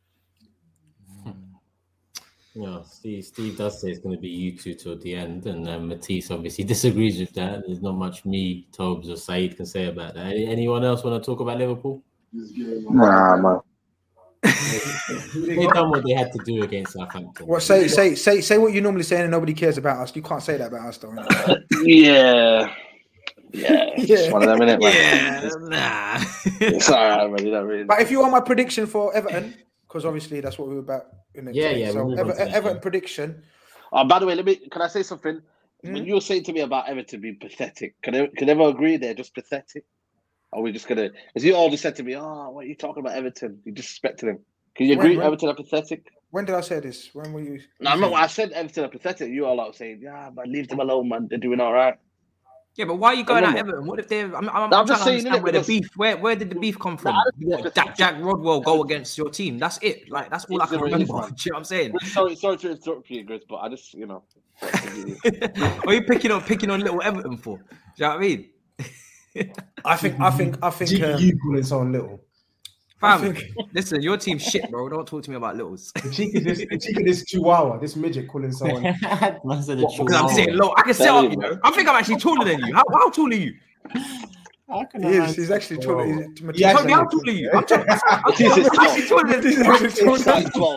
Yeah, Steve, Steve does say it's going to be you two till the end. And um, Matisse obviously disagrees with that. There's not much me, Tobes, or Saeed can say about that. Anyone else want to talk about Liverpool? Nah, man. They done what they had to do against Southampton. Well, say say say say what you normally say, and nobody cares about us. You can't say that about us, though. Innit? yeah, yeah, it's Yeah. one of them, innit, man? Yeah, nah. It's all right, man. You know what I mean? But if you want my prediction for Everton, because obviously that's what we were about. Innit, Yeah, today. yeah, So we'll move on Ever, to that, Everton yeah. prediction. Oh, by the way, let me. Can I say something? Mm. When you were saying to me about Everton being pathetic, can I, can everyone agree they're just pathetic? Or are we just gonna? Because you all just said to me, "Oh, what are you talking about Everton? You disrespecting them." Can you agree When- when- Everton are pathetic? When did I say this? When were you? No, I'm not. I said Everton are pathetic. You all out saying, "Yeah, but leave them alone, man. They're doing all right." Yeah, but why are you going at Remember. Everton? What if they're? I'm, I'm, No, I'm I'm just trying saying, to understand innit, where the because- beef. Where where did the beef come from? Nah, What, Jack, Jack Rodwell go against your team? That's it. Like that's all I It's can the remember. relief, Do you man. know what I'm saying? Sorry, sorry to interrupt you, Grizz, but I just, you know. What are you picking on picking on little Everton for? Do you know what I mean? I think. I think. I think. You, Um, you calling someone little. I Fam, think- listen, your team's shit, bro. Don't talk to me about littles. The cheek of this, the cheek of this chihuahua, this midget calling someone. Man said a Because I'm chihuahua. saying low. I can set Tell up, you, you know. man. I think I'm actually taller than you. How, how tall are you? How can he a is. man- He's actually taller. Whoa. He's, Matisse Yeah, Tell me is how actually tall are you? I'm, t- I'm, Matisse is I'm actually taller than Matisse is actually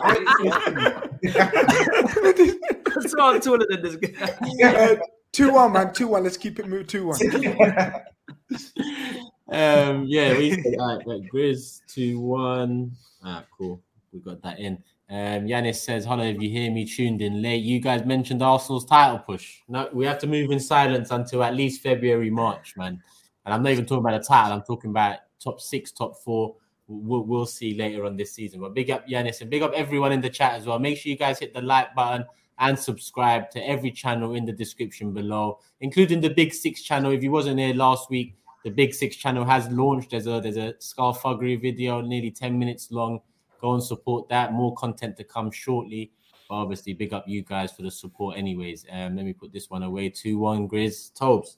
taller. so I'm taller than this guy. Uh, two one, man. Two one. Let's keep it moving. Two one. Um, yeah, we said, all right, right, Grizz two one. Ah, cool. We got that in. Um, Yanis says, "Hello, if you hear me tuned in late, you guys mentioned Arsenal's title push. No, we have to move in silence until at least February, March, man. And I'm not even talking about the title. I'm talking about top six, top four. We'll, we'll see later on this season. But big up Yanis and big up everyone in the chat as well. Make sure you guys hit the like button and subscribe to every channel in the description below, including the Big Six channel. If you wasn't here last week, the Big Six channel has launched. There's a there's a Scarfuggery video, nearly ten minutes long. Go and support that. More content to come shortly. But obviously, big up you guys for the support anyways. Um, let me put this one away. two one Grizz. Tobes.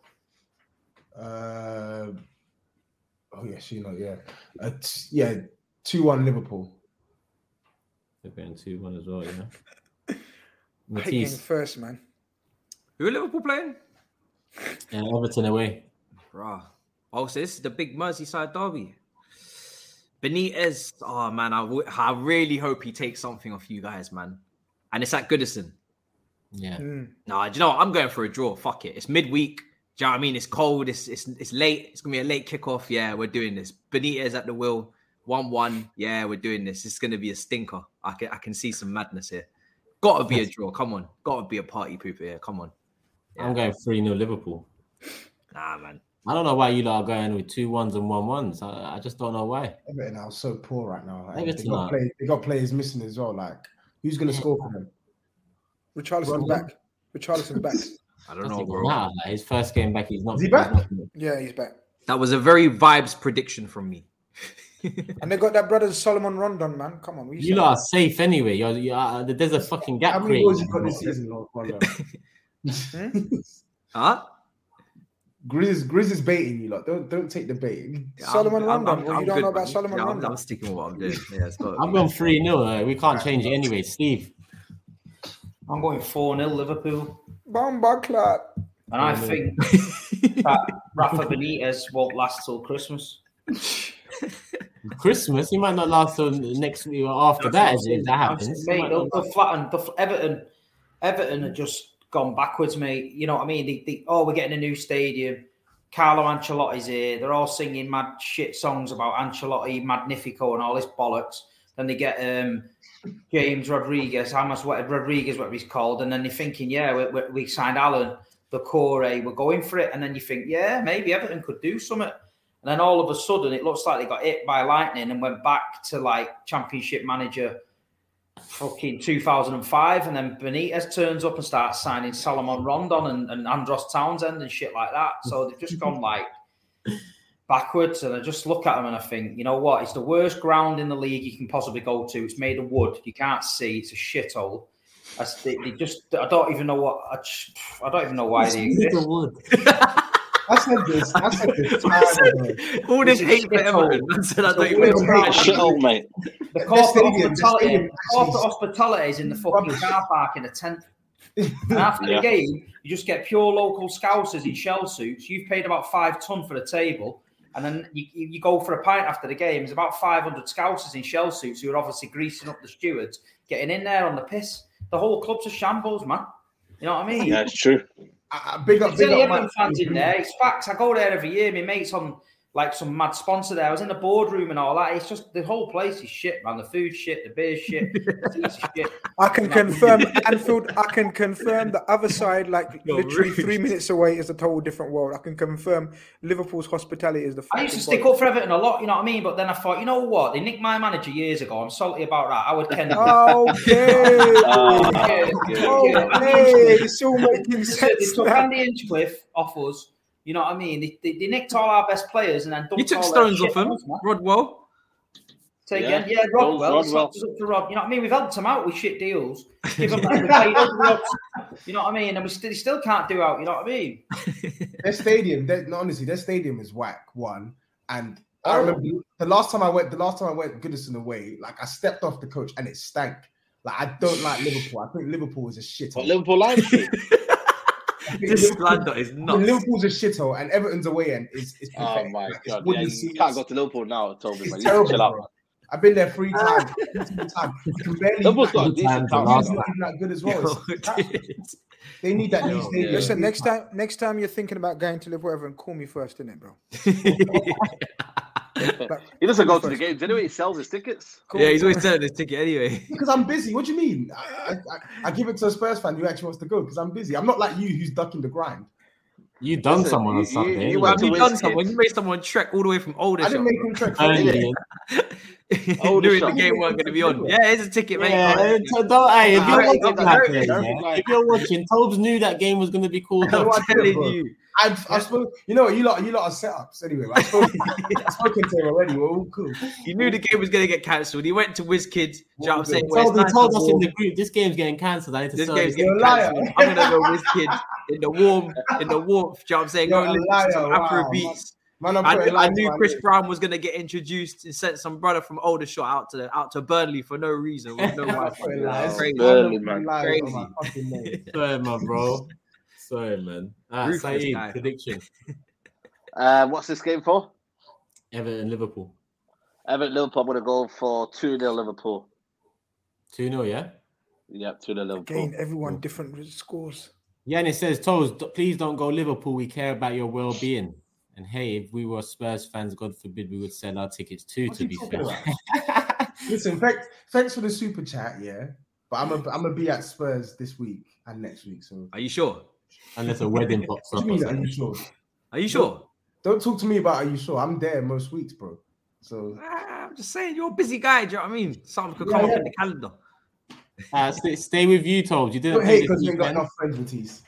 Uh, oh yeah, she know, yeah, uh, t- yeah, two one Liverpool. They're going two one as well, yeah. I hate getting Matisse. first, man. Who are Liverpool playing? Uh, Everton away. Bruh. Oh, so this is the big Merseyside derby. Benitez. Oh, man, I, w- I really hope he takes something off you guys, man. And it's at Goodison. Yeah. Mm. Nah, do you know what? I'm going for a draw. Fuck it. It's midweek. Do you know what I mean? It's cold. It's it's it's late. It's going to be a late kickoff. Yeah, we're doing this. Benitez at the wheel. one one. Yeah, we're doing this. It's going to be a stinker. I can, I can see some madness here. Got to be a draw. Come on. Got to be a party pooper here. Come on. Yeah. I'm going three nil Liverpool. Nah, man. I don't know why you lot are going with two ones and one ones. I, I just don't know why. Everton are so poor right now. Like, they, Everton got are. play, they got players missing as well. Like, who's going to score for them? Richarlison's back. Richarlison's back. I don't Doesn't know, even bro. matter. Like, his first game back, he's not. Is he he's back? not- Yeah, he's back. That was a very vibes prediction from me. And they got that brother Solomon Rondon, man. Come on, we You lot are safe anyway. You're, you are, there's a fucking gap How many goals created. you got this season? Lord? One, uh, Huh? Grizz, Grizz is baiting you, lot. Don't don't take the bait. Solomon I'm- Rondon. I'm- What I'm you don't good, know about man. Solomon Yeah, I'm, Rondon? I'm sticking with what I'm doing. Yeah, it's got. I'm going three nil. Uh, we can't change it anyway. Steve. I'm going four nil Liverpool. Bomba clap. And I think that Rafa Benitez won't last till Christmas. Christmas, he might not last till next week or after that. As if that happens, Mate, they'll, they'll flatten. They'll, Everton, Everton have just gone backwards, mate. You know what I mean? They, they, oh, we're getting a new stadium. Carlo Ancelotti's here. They're all singing mad shit songs about Ancelotti, Magnifico, and all this bollocks. Then they get um, James Rodriguez, James Rodriguez, whatever he's called, and then they're thinking, yeah, we, we, we signed Alan, the core, we're going for it. And then you think, yeah, maybe Everton could do something. And then all of a sudden, it looks like they got hit by lightning and went back to like Championship manager fucking two thousand five. And then Benitez turns up and starts signing Solomon Rondon and, and Andros Townsend and shit like that. So they've just gone like backwards. And I just look at them and I think, you know what? It's the worst ground in the league you can possibly go to. It's made of wood. You can't see. It's a shithole. They, they just, I don't even know what, I, just, I don't even know why they exist. I said this. I said this. All this hate for Everton. I said I don't even It's know. a shithole, mate. The corporate stadium- the hospitality, stadium corporate actually- hospitality is in the fucking Rubbish. car park in a tent. And after Yeah. the game, you just get pure local scousers in shell suits. You've paid about five ton for the table, and then you, you you go for a pint after the game. There's about five hundred scousers in shell suits who are obviously greasing up the stewards, getting in there on the piss. The whole club's a shambles, man. You know what I mean? Yeah, it's true. I, I, big up, There's big only up, Everton man. fans in there. It's facts. I go there every year. My mate's on like some mad sponsor there. I was in the boardroom and all that. It's just the whole place is shit, man. The food shit, the beer shit, the seats are shit. I can confirm Anfield. I can confirm the other side, like You're literally rude. three minutes away, is a total different world. I can confirm Liverpool's hospitality is the. I used to fucking stick up for Everton a lot, you know what I mean? But then I thought, you know what? They nicked my manager years ago. I'm salty about that. Howard Kennedy. Okay. Oh, Yeah, yeah. Okay. It's all making They sense took now. Andy Hinchcliffe off us. You know what I mean? They, they, they nicked all our best players and then dumped You took all their stones shit off him, on us, man. Rodwell. Say Yeah. again, yeah, Rodwell. Rodwell. Rodwell. Up for Rod. You know what I mean? We've helped them out with shit deals. Give them, we paid us Rods, you know what I mean? And we still, still can't do out. You know what I mean? Their stadium, their, no, honestly, their stadium is whack. One, and I Oh. remember the last time I went, the last time I went Goodison away, like I stepped off the coach and it stank. Like I don't like Liverpool. I think Liverpool is a shithole. But Liverpool Lions Street. I think This Liverpool- slander is I think nuts. Liverpool's a shithole, and Everton's away end is is Oh pathetic. my Like, it's god! wooden Yeah, you seats. can't go to Liverpool now, Toby. Man. It's You need terrible, to chill out. bro. I've been there three times. Every single time. You can barely Liverpool's got a Good decent times town. are It's last not even that good as well. Yo, It's- it's- they need that new Yo, stadium. yeah. Listen, next time, next time you're thinking about going to live wherever, and call me first, innit, bro? Like, He doesn't call go me to the first. games anyway. He sells his tickets. Call Yeah, me he's always first. selling his ticket anyway. Because I'm busy. What do you mean? I, I, I, I give it to a Spurs fan who actually wants to go because I'm busy. I'm not like you who's ducking the grind. You done Listen, someone on you- you- Sunday. you innit? went Have to you Wiz done Kids. someone? You made someone trek all the way from I Aldershot. didn't make him trek for Burnley. Knowing the Aldershot. game weren't going to be on. Yeah, it's a ticket, mate. Yeah, so don't, hey, if I you're already watching got that, that. game, yeah, if you're watching, Tobes knew that game was going to be called I'm up. I'm telling bro. you. I've, I've spoken, you know, you lot, you lot are setups anyway. I've spoken, I've spoken to him already. We're all cool. He knew the game was going to get cancelled. He went to Wiz Kids. Do you know what I'm saying? He Well, told, it's he nice told and us in warm. the group, this game's getting cancelled. I need to This sell game's it. getting You're a liar. cancelled. I'm gonna go Wiz Kids in the warm, in the warmth. Do you know what I'm saying? You're Go a listen liar, to some wow, Afro man. beats. Man, I'm I, putting knew- I lies knew on Chris this. Brown was gonna get introduced and sent some brother from Aldershot out to the, out to Burnley for no reason. With no I'm why. putting lies. Crazy. Burnley, I'm man. putting lies Crazy. on my fucking name. Sorry, my bro. Sorry, man. Ah, Ruthless Saeed, guy. prediction. Uh, what's this game for? Everton, Liverpool. Everton Liverpool. I'm gonna go for two nil Liverpool. two nil, yeah? Yep, two nil Liverpool. Again, everyone different scores. Yeah, and it says, Toes, d- please don't go Liverpool. We care about your well-being. And hey, if we were Spurs fans, God forbid, we would sell our tickets too, What's to he be talking fair. about? Listen, thanks, thanks for the super chat, yeah. But I'm gonna I'm gonna be at Spurs this week and next week. So Are you sure? Unless a wedding pops what up. do you or mean? Are you something. sure? Are you sure? Don't talk to me about are you sure? I'm there most weeks, bro. So Ah, I'm just saying, you're a busy guy. Do you know what I mean? Something could Yeah, come yeah. up in the calendar. Uh, stay, stay with you, Toes. You didn't don't play hate this because you ain't got weekend. enough friends with T's.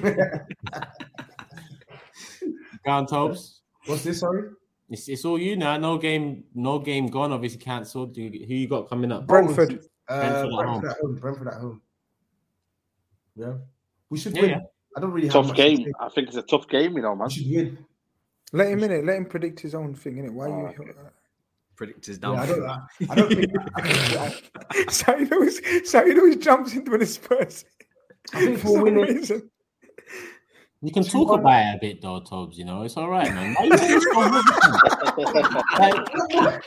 Go on, Toes. What's this? Sorry. It's, it's all you now. No game, no game gone. Obviously cancelled. Who who you got coming up? Brentford. Uh, Brentford at Brentford at home. Brentford at home. Yeah, we should Yeah, win. yeah. I don't really have Tough much to game. say. I think it's a tough game, you know, man. We should win. Let him in it. Let him predict his own thing, innit? Why Oh, you? okay. Predict his Yeah, I downfall. don't. I, I don't think. I, So he always, so he always jumps into the Spurs. I think For we'll some win it. reason. You can Two talk one. about it a bit, though, Tobes. You know, it's all right, man. Why you being so hesitant? Like,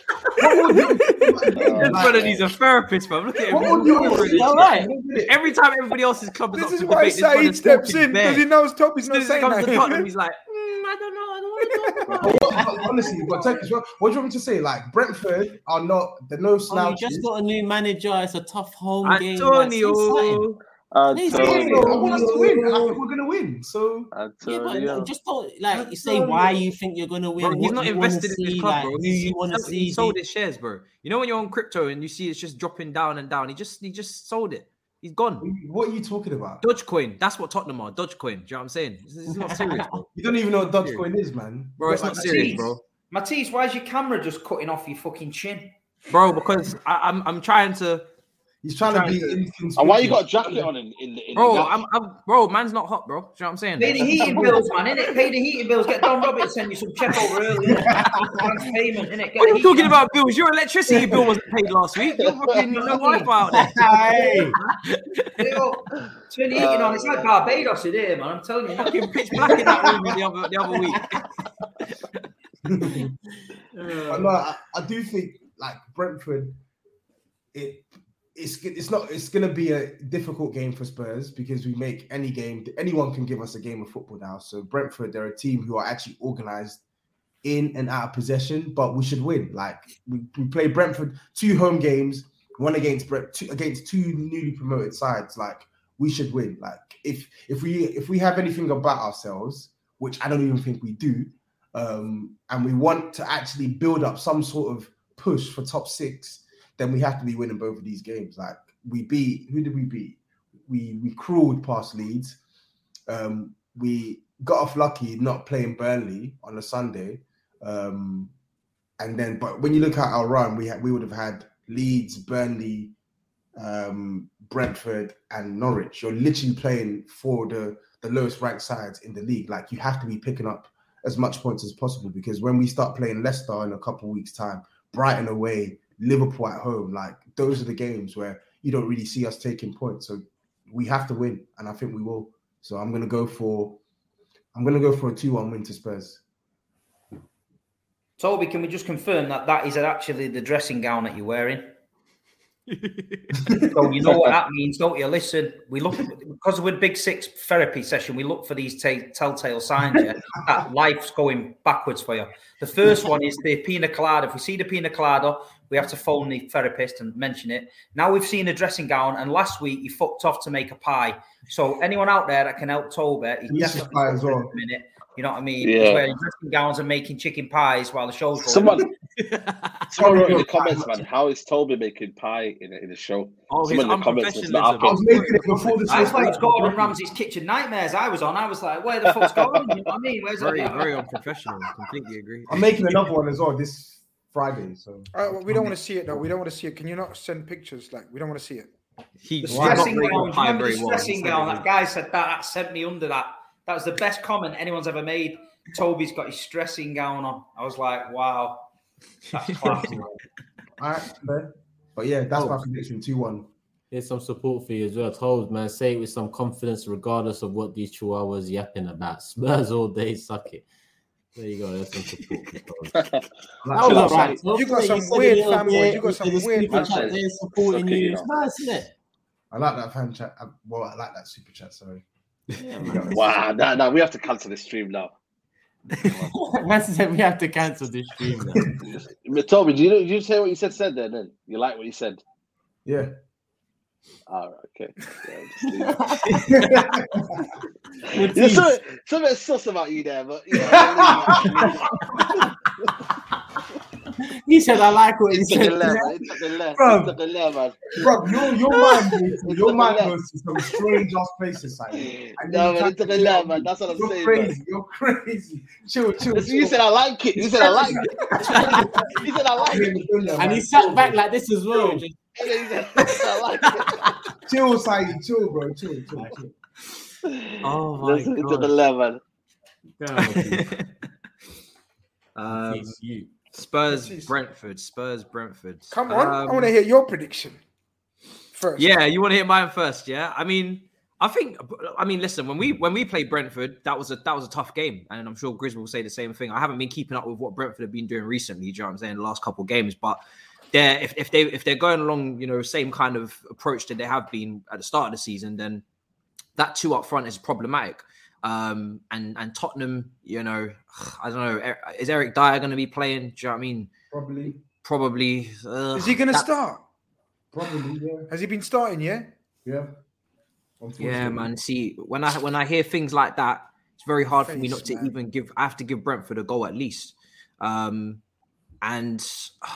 This brother needs a therapist, bro. Look at him. What would you do? it's all right. Every time everybody else's club is This up is to why debate, this Saeed brother's steps talking in because bare. he knows Toby's As not soon as it saying comes to Tottenham, that. he's like, mm, I don't know, I don't want to talk about But it. what, but honestly, but take this. What, what do you want me to say? Like Brentford are not. They're no Oh, you slouches. just got a new manager. It's a tough home game. Like, say something. Antonio. Antonio. I want us to win, and I think we're gonna win. So Yeah, but Antonio. just don't like you say why you think you're gonna win. Bro, he's what not you wanna invested in see, this club, like, bro. who He, you he, want to sold- see. he sold be- his shares, bro. You know when you're on crypto and you see it's just dropping down and down, he just he just sold it. He's gone. what are you talking about? Dogecoin. That's what Tottenham are. Dogecoin. Do you know what I'm saying? It's, it's not serious, bro. You don't even know what Dogecoin is, man. Bro, it's not Like, serious, bro. Matisse, why is your camera just cutting off your fucking chin? Bro, because I, I'm I'm trying to. He's trying to Trying be to- inconspicuous. And why you got a jacket on in, in, in Bro, the I'm, I'm bro, man's not hot, bro. Do you know what I'm saying? Pay the heating bills, man, innit? Pay the heating bills. Get Don Roberts to send you some check over early. Advance payment, innit? Get What are the you talking heating- about bills? Your electricity bill wasn't paid last week. You're fucking no Wi-Fi out there. Hey, Yo, turn the heating on. It's like Barbados in here, man. I'm telling you. Fucking pitch black in that room the other the other week. But no, I, I do think like Brentford, it it's it's not it's gonna be a difficult game for Spurs because we make any game. Anyone can give us a game of football now. So Brentford, they're a team who are actually organised in and out of possession, but we should win. Like we, we play Brentford two home games, one against Brent, two, against two newly promoted sides. Like we should win. Like if if we if we have anything about ourselves, which I don't even think we do. Um, and we want to actually build up some sort of push for top six, then we have to be winning both of these games. Like we beat, who did we beat? We we crawled past Leeds. Um, we got off lucky not playing Burnley on a Sunday. Um, and then, but when you look at our run, we had we would have had Leeds, Burnley, um, Brentford, and Norwich. You're literally playing for the the lowest ranked sides in the league. Like you have to be picking up as much points as possible because when we start playing Leicester in a couple of weeks' time, Brighton away, Liverpool at home, like those are the games where you don't really see us taking points. So we have to win, and I think we will. So I'm gonna go for, I'm gonna go for a two one win to Spurs. Toby, can we just confirm that that is actually the dressing gown that you're wearing? So you know what that means, don't you? Listen, we look because we're Big Six therapy session. We look for these t- telltale signs yeah, that life's going backwards for you. The first one is the pina colada. If we see the pina colada, we have to phone the therapist and mention it. Now we've seen a dressing gown, and last week you fucked off to make a pie. So anyone out there that can help Toby, he's Delicious definitely pie as well. in a minute. You know what I mean? Yeah. He's wearing dressing gowns and making chicken pies while the show's going. Someone, someone wrote in the comments, man, how is Toby making pie in a, in a show? Oh, his Someone in the comments was unprofessionalism. not I happy. was making it before the I show thought it was started. Gordon Ramsay's Kitchen Nightmares I was on. I was like, where the fuck's Gordon? You know what I mean? Where's Very, that? very unprofessional. Completely agree. I'm making another one as well this Friday. So Uh, well, we don't want to see it though. We don't want to see it. Can you not send pictures? Like we don't want to see it. He The he's not stressing very gown. good pie Remember the very well. stressing gown? That guy said that. That sent me under that. That was the best comment anyone's ever made. Toby's got his stressing gown on. I was like, wow. That's classy. all right, man. But yeah, that's Oh. my prediction. two one. Here's some support for you as well. Told man, say it with some confidence, regardless of what these chihuahuas yapping about. Spurs all day, suck it. There you go. There's some support. For Told. That was all right. You got some said a weird little fanboys. bit, You got some said the weird super chat fanboys. there supporting Suck it, you. you It's know. nice, isn't it? I like that fan chat. I, well, I like that super chat. Sorry. Yeah, man. Wow, nah, nah, we have to cancel this stream now. Man said we have to cancel this stream now. Toby, did you, did you say what you said said there then? You like what you said? Yeah. All right, okay. Yeah, just leave it. There's something, something sus about you there, but you know, He said, I like what he it's the said. dilemma. It's the dilemma. Bro. It's the dilemma. Bro, your, your mind goes to, It's your like mind that. goes to some strange ass places, Simon. And No, then you man, try it's the to chill. dilemma. That's what I'm You're saying. crazy. You're crazy. Chill, chill, Bro. chill. You said I like it. You said I like it. You said I like it. And he sat back like this as well. Just, And then he said I like it. Chill, Saeed. Chill, bro. Chill, chill, chill. Oh my Listen to god. the eleven. um, Matisse, you. Spurs, Matisse. Brentford. Spurs, Brentford. Come on, I Um, want to hear your prediction first. Yeah, you want to hear mine first, yeah? I mean, I think. I mean, listen. When we when we played Brentford, that was a that was a tough game, and I'm sure Grizz will say the same thing. I haven't been keeping up with what Brentford have been doing recently. Do you know what I'm saying? The last couple of games, but they're if, if they if they're going along, you know, same kind of approach that they have been at the start of the season, then that two up front is problematic. Um, and and Tottenham, you know, I don't know. Is Eric Dyer going to be playing? Do you know what I mean? Probably. Probably. Uh, Is he going to that- start? Probably, yeah. Has he been starting? Yeah. Yeah. Yeah, man. See, when I when I hear things like that, it's very hard for me Face, not to man. even give. I have to give Brentford a goal at least. Um, and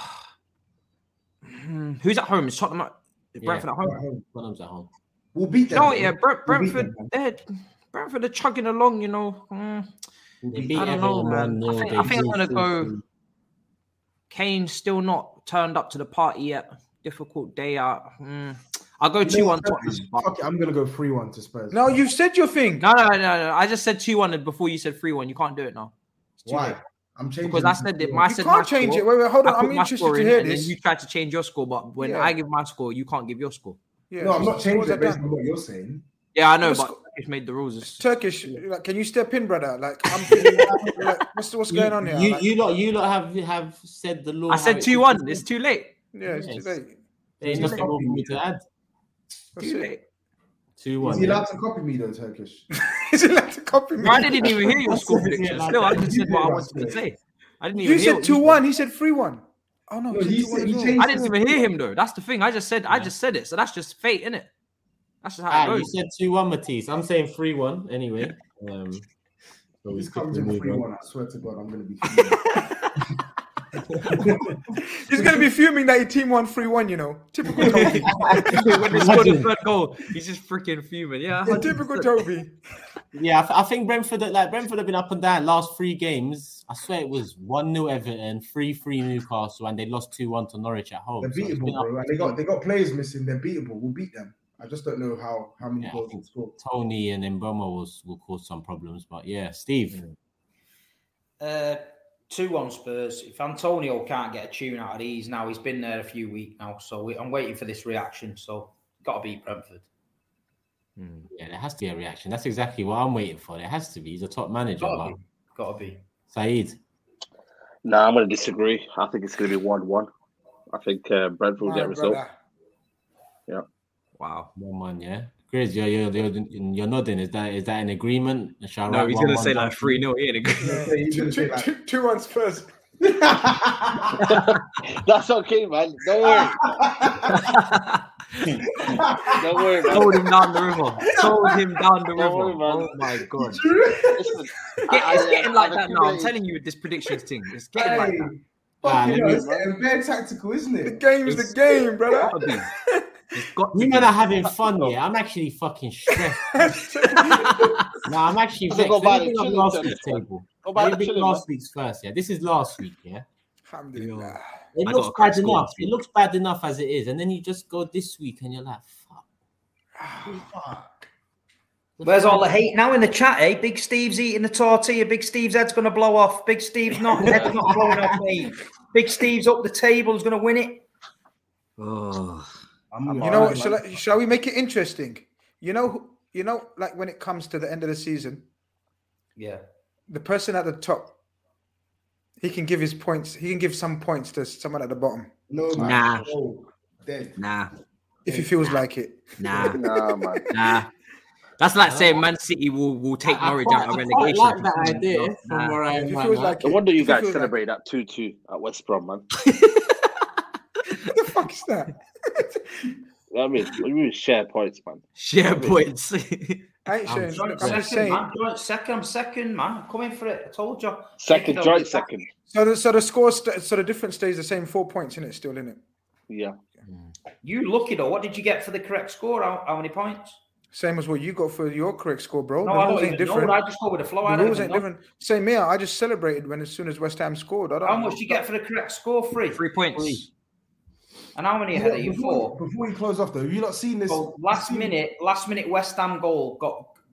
uh, who's at home? Is Tottenham? At, is Yeah. Brentford at home? Tottenham's at home. We'll beat them. No, though. yeah, Brent, We'll beat Brentford. them, man. They're Brentford are chugging along. You know, Mm, We'll They beat beat I them. don't know, Everton man. I one nil, think, they I think I'm drew gonna go. two two. Kane's still not turned up to the party yet. Difficult day out. Mm. I'll go You know two what, one Tottenham. Turkish? but- Fuck it, I'm gonna go three one to Spurs. No, you said your thing. No, no, no, no. I just said two one before you said three one. You can't do it now. It's too Why? late. I'm changing Because I it to said it. three My one. You said can't my change score. it. Wait, wait, hold I on. put I'm my interested score to in, hear and this. then you tried to change your score, but when Yeah. I give my score, you can't give your score. Yeah, No, I'm so- not so changing what's it that based done? on what you're saying. Yeah, I know, What's- but it's made the rules. It's- Turkish, like, can you step in, brother? Like, I'm feeling, like, what's what's going on here? You, Like, you lot, you lot have have said the law. I how said it two should one. be. It's too late. yeah, it's too Yes. late. There ain't Just nothing more copy for me me. to add. That's Too it. late. Two Is one. he allowed to copy me though, Turkish? Is it like to copy me? Bro, I didn't even hear your score Yeah, prediction. like Still, I that. just said what I wanted to say. I didn't even You hear said what two you one. He said three one. Oh no, No, he he said two one said- he as well. changed- I didn't even hear him though. That's the thing. I just said I Yeah. just said it. So that's just fate, innit? That's just how Ah, it you goes. said two one, Matisse. I'm saying three one anyway. Um, so we This quickly comes in move three on. one. I swear to God, I'm gonna be. fuming. He's gonna be fuming that he team won three one. You know, typical Toby. When they scored the third goal, he's just freaking fuming. Yeah, Yeah, typical Toby. Yeah, I, th- I think Brentford, like Brentford, have been up and down last three games. I swear it was one nil Everton, three three Newcastle, and they lost two one to Norwich at home. They're So it's beatable, been up bro. And and they got down. they got players missing. They're beatable. We'll beat them. I just don't know how how many Yeah, I goals think we'll score. Tony and Mboma will will cause some problems, but yeah, Steve. Uh, two one Spurs. If Antonio can't get a tune out of these now, he's been there a few weeks now, so we, I'm waiting for this reaction. So got to beat Brentford. Yeah, there has to be a reaction. That's exactly what I'm waiting for. There has to be. He's a top manager. Got to But be. Got to be. Saeed. No, I'm going to disagree. I think it's going to be one one. I think uh, Brentford will My get a result. brother. wow. One one, yeah. Chris, you're, you're, you're, you're nodding. Is that is that an agreement? Shall I No, write he's one gonna one say down like for three you? nil. He ain't agree. Yeah, he's Two, gonna say two, like- two, two one Spurs. That's okay, man. Don't worry. Don't worry, man. Sold him down the river. Sold him down the Don't worry, river. man. Oh my god. Listen, Get- I- it's I, getting uh, like I've that now. I'm accumulated- telling you with this predictions thing. It's getting like Hey, that. Ah, fucking let hell, me- it's getting very tactical, isn't The it? game's the game, brother. Gotta be. It's got to You be. men are having fun, yeah. I'm actually fucking stressed. No, I'm actually So vexed. go Let buy me the bring up chilling last turn week's this one. table. Go buy Let me the bring chilling, last man. week's first, yeah. This is last week, yeah. Alhamdulillah. It I looks got a crack bad score enough. last It week. looks bad enough as it is, and then you just go this week, and you're like, fuck. Fuck. Where's all the hate now in the chat, eh? Big Steve's eating the tortilla. Big Steve's head's going to blow off. Big Steve's not, head's not blowing off, mate. Big Steve's up the table. He's going to win it. Oh. I'm You alright, know, man. shall, I, shall we make it interesting? You know, who- you know, like when it comes to the end of the season, Yeah. the person at the top, he can give his points. He can give some points to someone at the bottom No, man. Nah. Oh, dead. Nah. if he feels like it. Nah. Nah, man. Nah. That's like saying Man City will, will take I Norwich quite- out of I quite relegation. like that idea No, from nah. where I If am he right feels now. like No it. wonder you if he guys feels like celebrate that two two at West Brom, man. What the fuck is that? You know what I mean? We really share points, man. Share points. I ain't I'm saying. joint Look, I'm just Second, saying. man. Joint second. I'm second, man. I'm coming for it. I told you. Second, Take it joint over. second. So the so the score, st- so the difference stays the same. Four points in it still, in it. Yeah. You lucky though. What did you get for the correct score? How, how many points? Same as what you got for your correct score, bro. No, the I rules don't ain't even know. different. I just go with the flow. I The don't rules even ain't know. different. Same here. I just celebrated when as soon as West Ham scored. I don't How know. much did you get for the correct score? Three. Three points. Three. And how many ahead of you? Before, Four. before you close off, though, have you not seen this? So last seen- minute, last minute West Ham goal got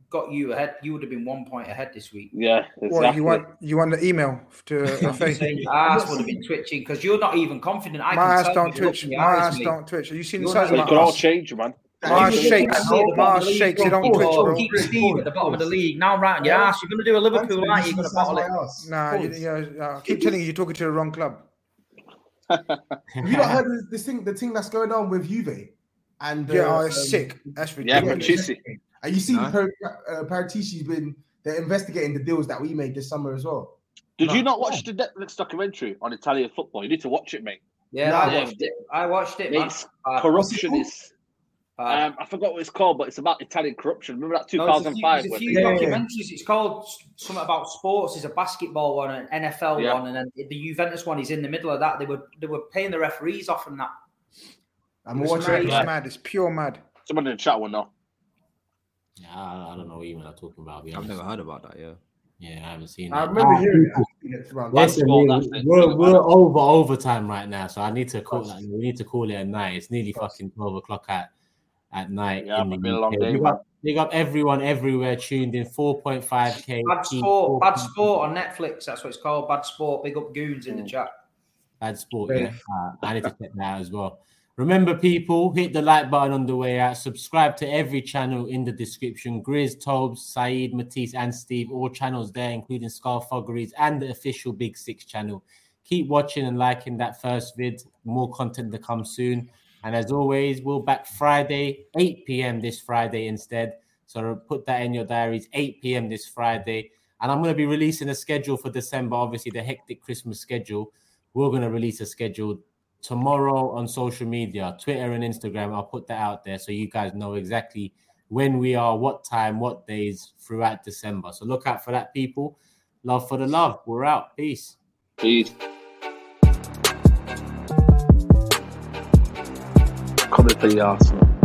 got you ahead, you would have been one point ahead this week. Yeah, exactly. What, you want you want the email to F A? Your ass would have been twitching because you're not even confident. I My can ass tell don't you look twitch. in My your eyes, ass mate. don't twitch. Have you seen the You're size It of could my all ass? change, man. My ass You shakes. can see at the My bottom ass of the league, shakes. It don't bro. twitch, bro. Keep Steve at the bottom of the league. Now, right on your ass. You're going to do a Liverpool, aren't you? You're going to bottle it. Nah, you, yeah, I keep telling you, you're talking to the wrong club. Have you not heard of this thing, the thing that's going on with Juve? And Yeah, uh, oh, it's um, sick. That's Yeah, ridiculous. Patrici. And you see, No. per, uh, Paratici's been they're investigating the deals that we made this summer as well. Did No. you not watch the Netflix documentary on Italian football? You need to watch it, mate. Yeah, Nah, I yeah. watched it. I watched it, man. It's Uh, corruption what's it is. uh, Um, I forgot what it's called, but it's about Italian corruption. Remember that two no, there's a thousand few, five? there's a when few they- Yeah, yeah, yeah. documentaries. It's called something about sports. There's a basketball one, an N F L Yeah. one, and then the Juventus one is in the middle of that. They were they were paying the referees off and that. I'm It's watching mad. it. It's Yeah. mad. It's pure mad. Someone in the chat will know. Yeah, I, I don't know what you are talking about. to be I've honest. never heard about that. Yeah. Yeah, I haven't seen I that. remember Ah, hearing people. that. Around Listen, Basketball, we, that's it. we're, we're over overtime right now, so I need to call that. We need to call it a night. It's nearly fucking twelve o'clock at at night. Yeah, in the it's been a long U K. day, Big man. up, big up everyone everywhere tuned in. four point five K. Bad Sport, Bad Sport on Netflix. That's what it's called. Bad Sport. Big up Goons in the chat. Bad Sport, yeah. Uh, I need to check that out as well. Remember, people, hit the like button on the way out. Subscribe to every channel in the description. Grizz, Tobes, Saeed, Matisse, and Steve. All channels there, including Scarfuggeries and the official Big Six channel. Keep watching and liking that first vid. More content to come soon. And as always, we'll back Friday, eight p.m. this Friday instead. So put that in your diaries, eight p.m. this Friday. And I'm going to be releasing a schedule for December, obviously the hectic Christmas schedule. We're going to release a schedule tomorrow on social media, Twitter and Instagram. I'll put that out there so you guys know exactly when we are, what time, what days throughout December. So look out for that, people. Love for the love. We're out. Peace. Peace. Coming for the Arsenal.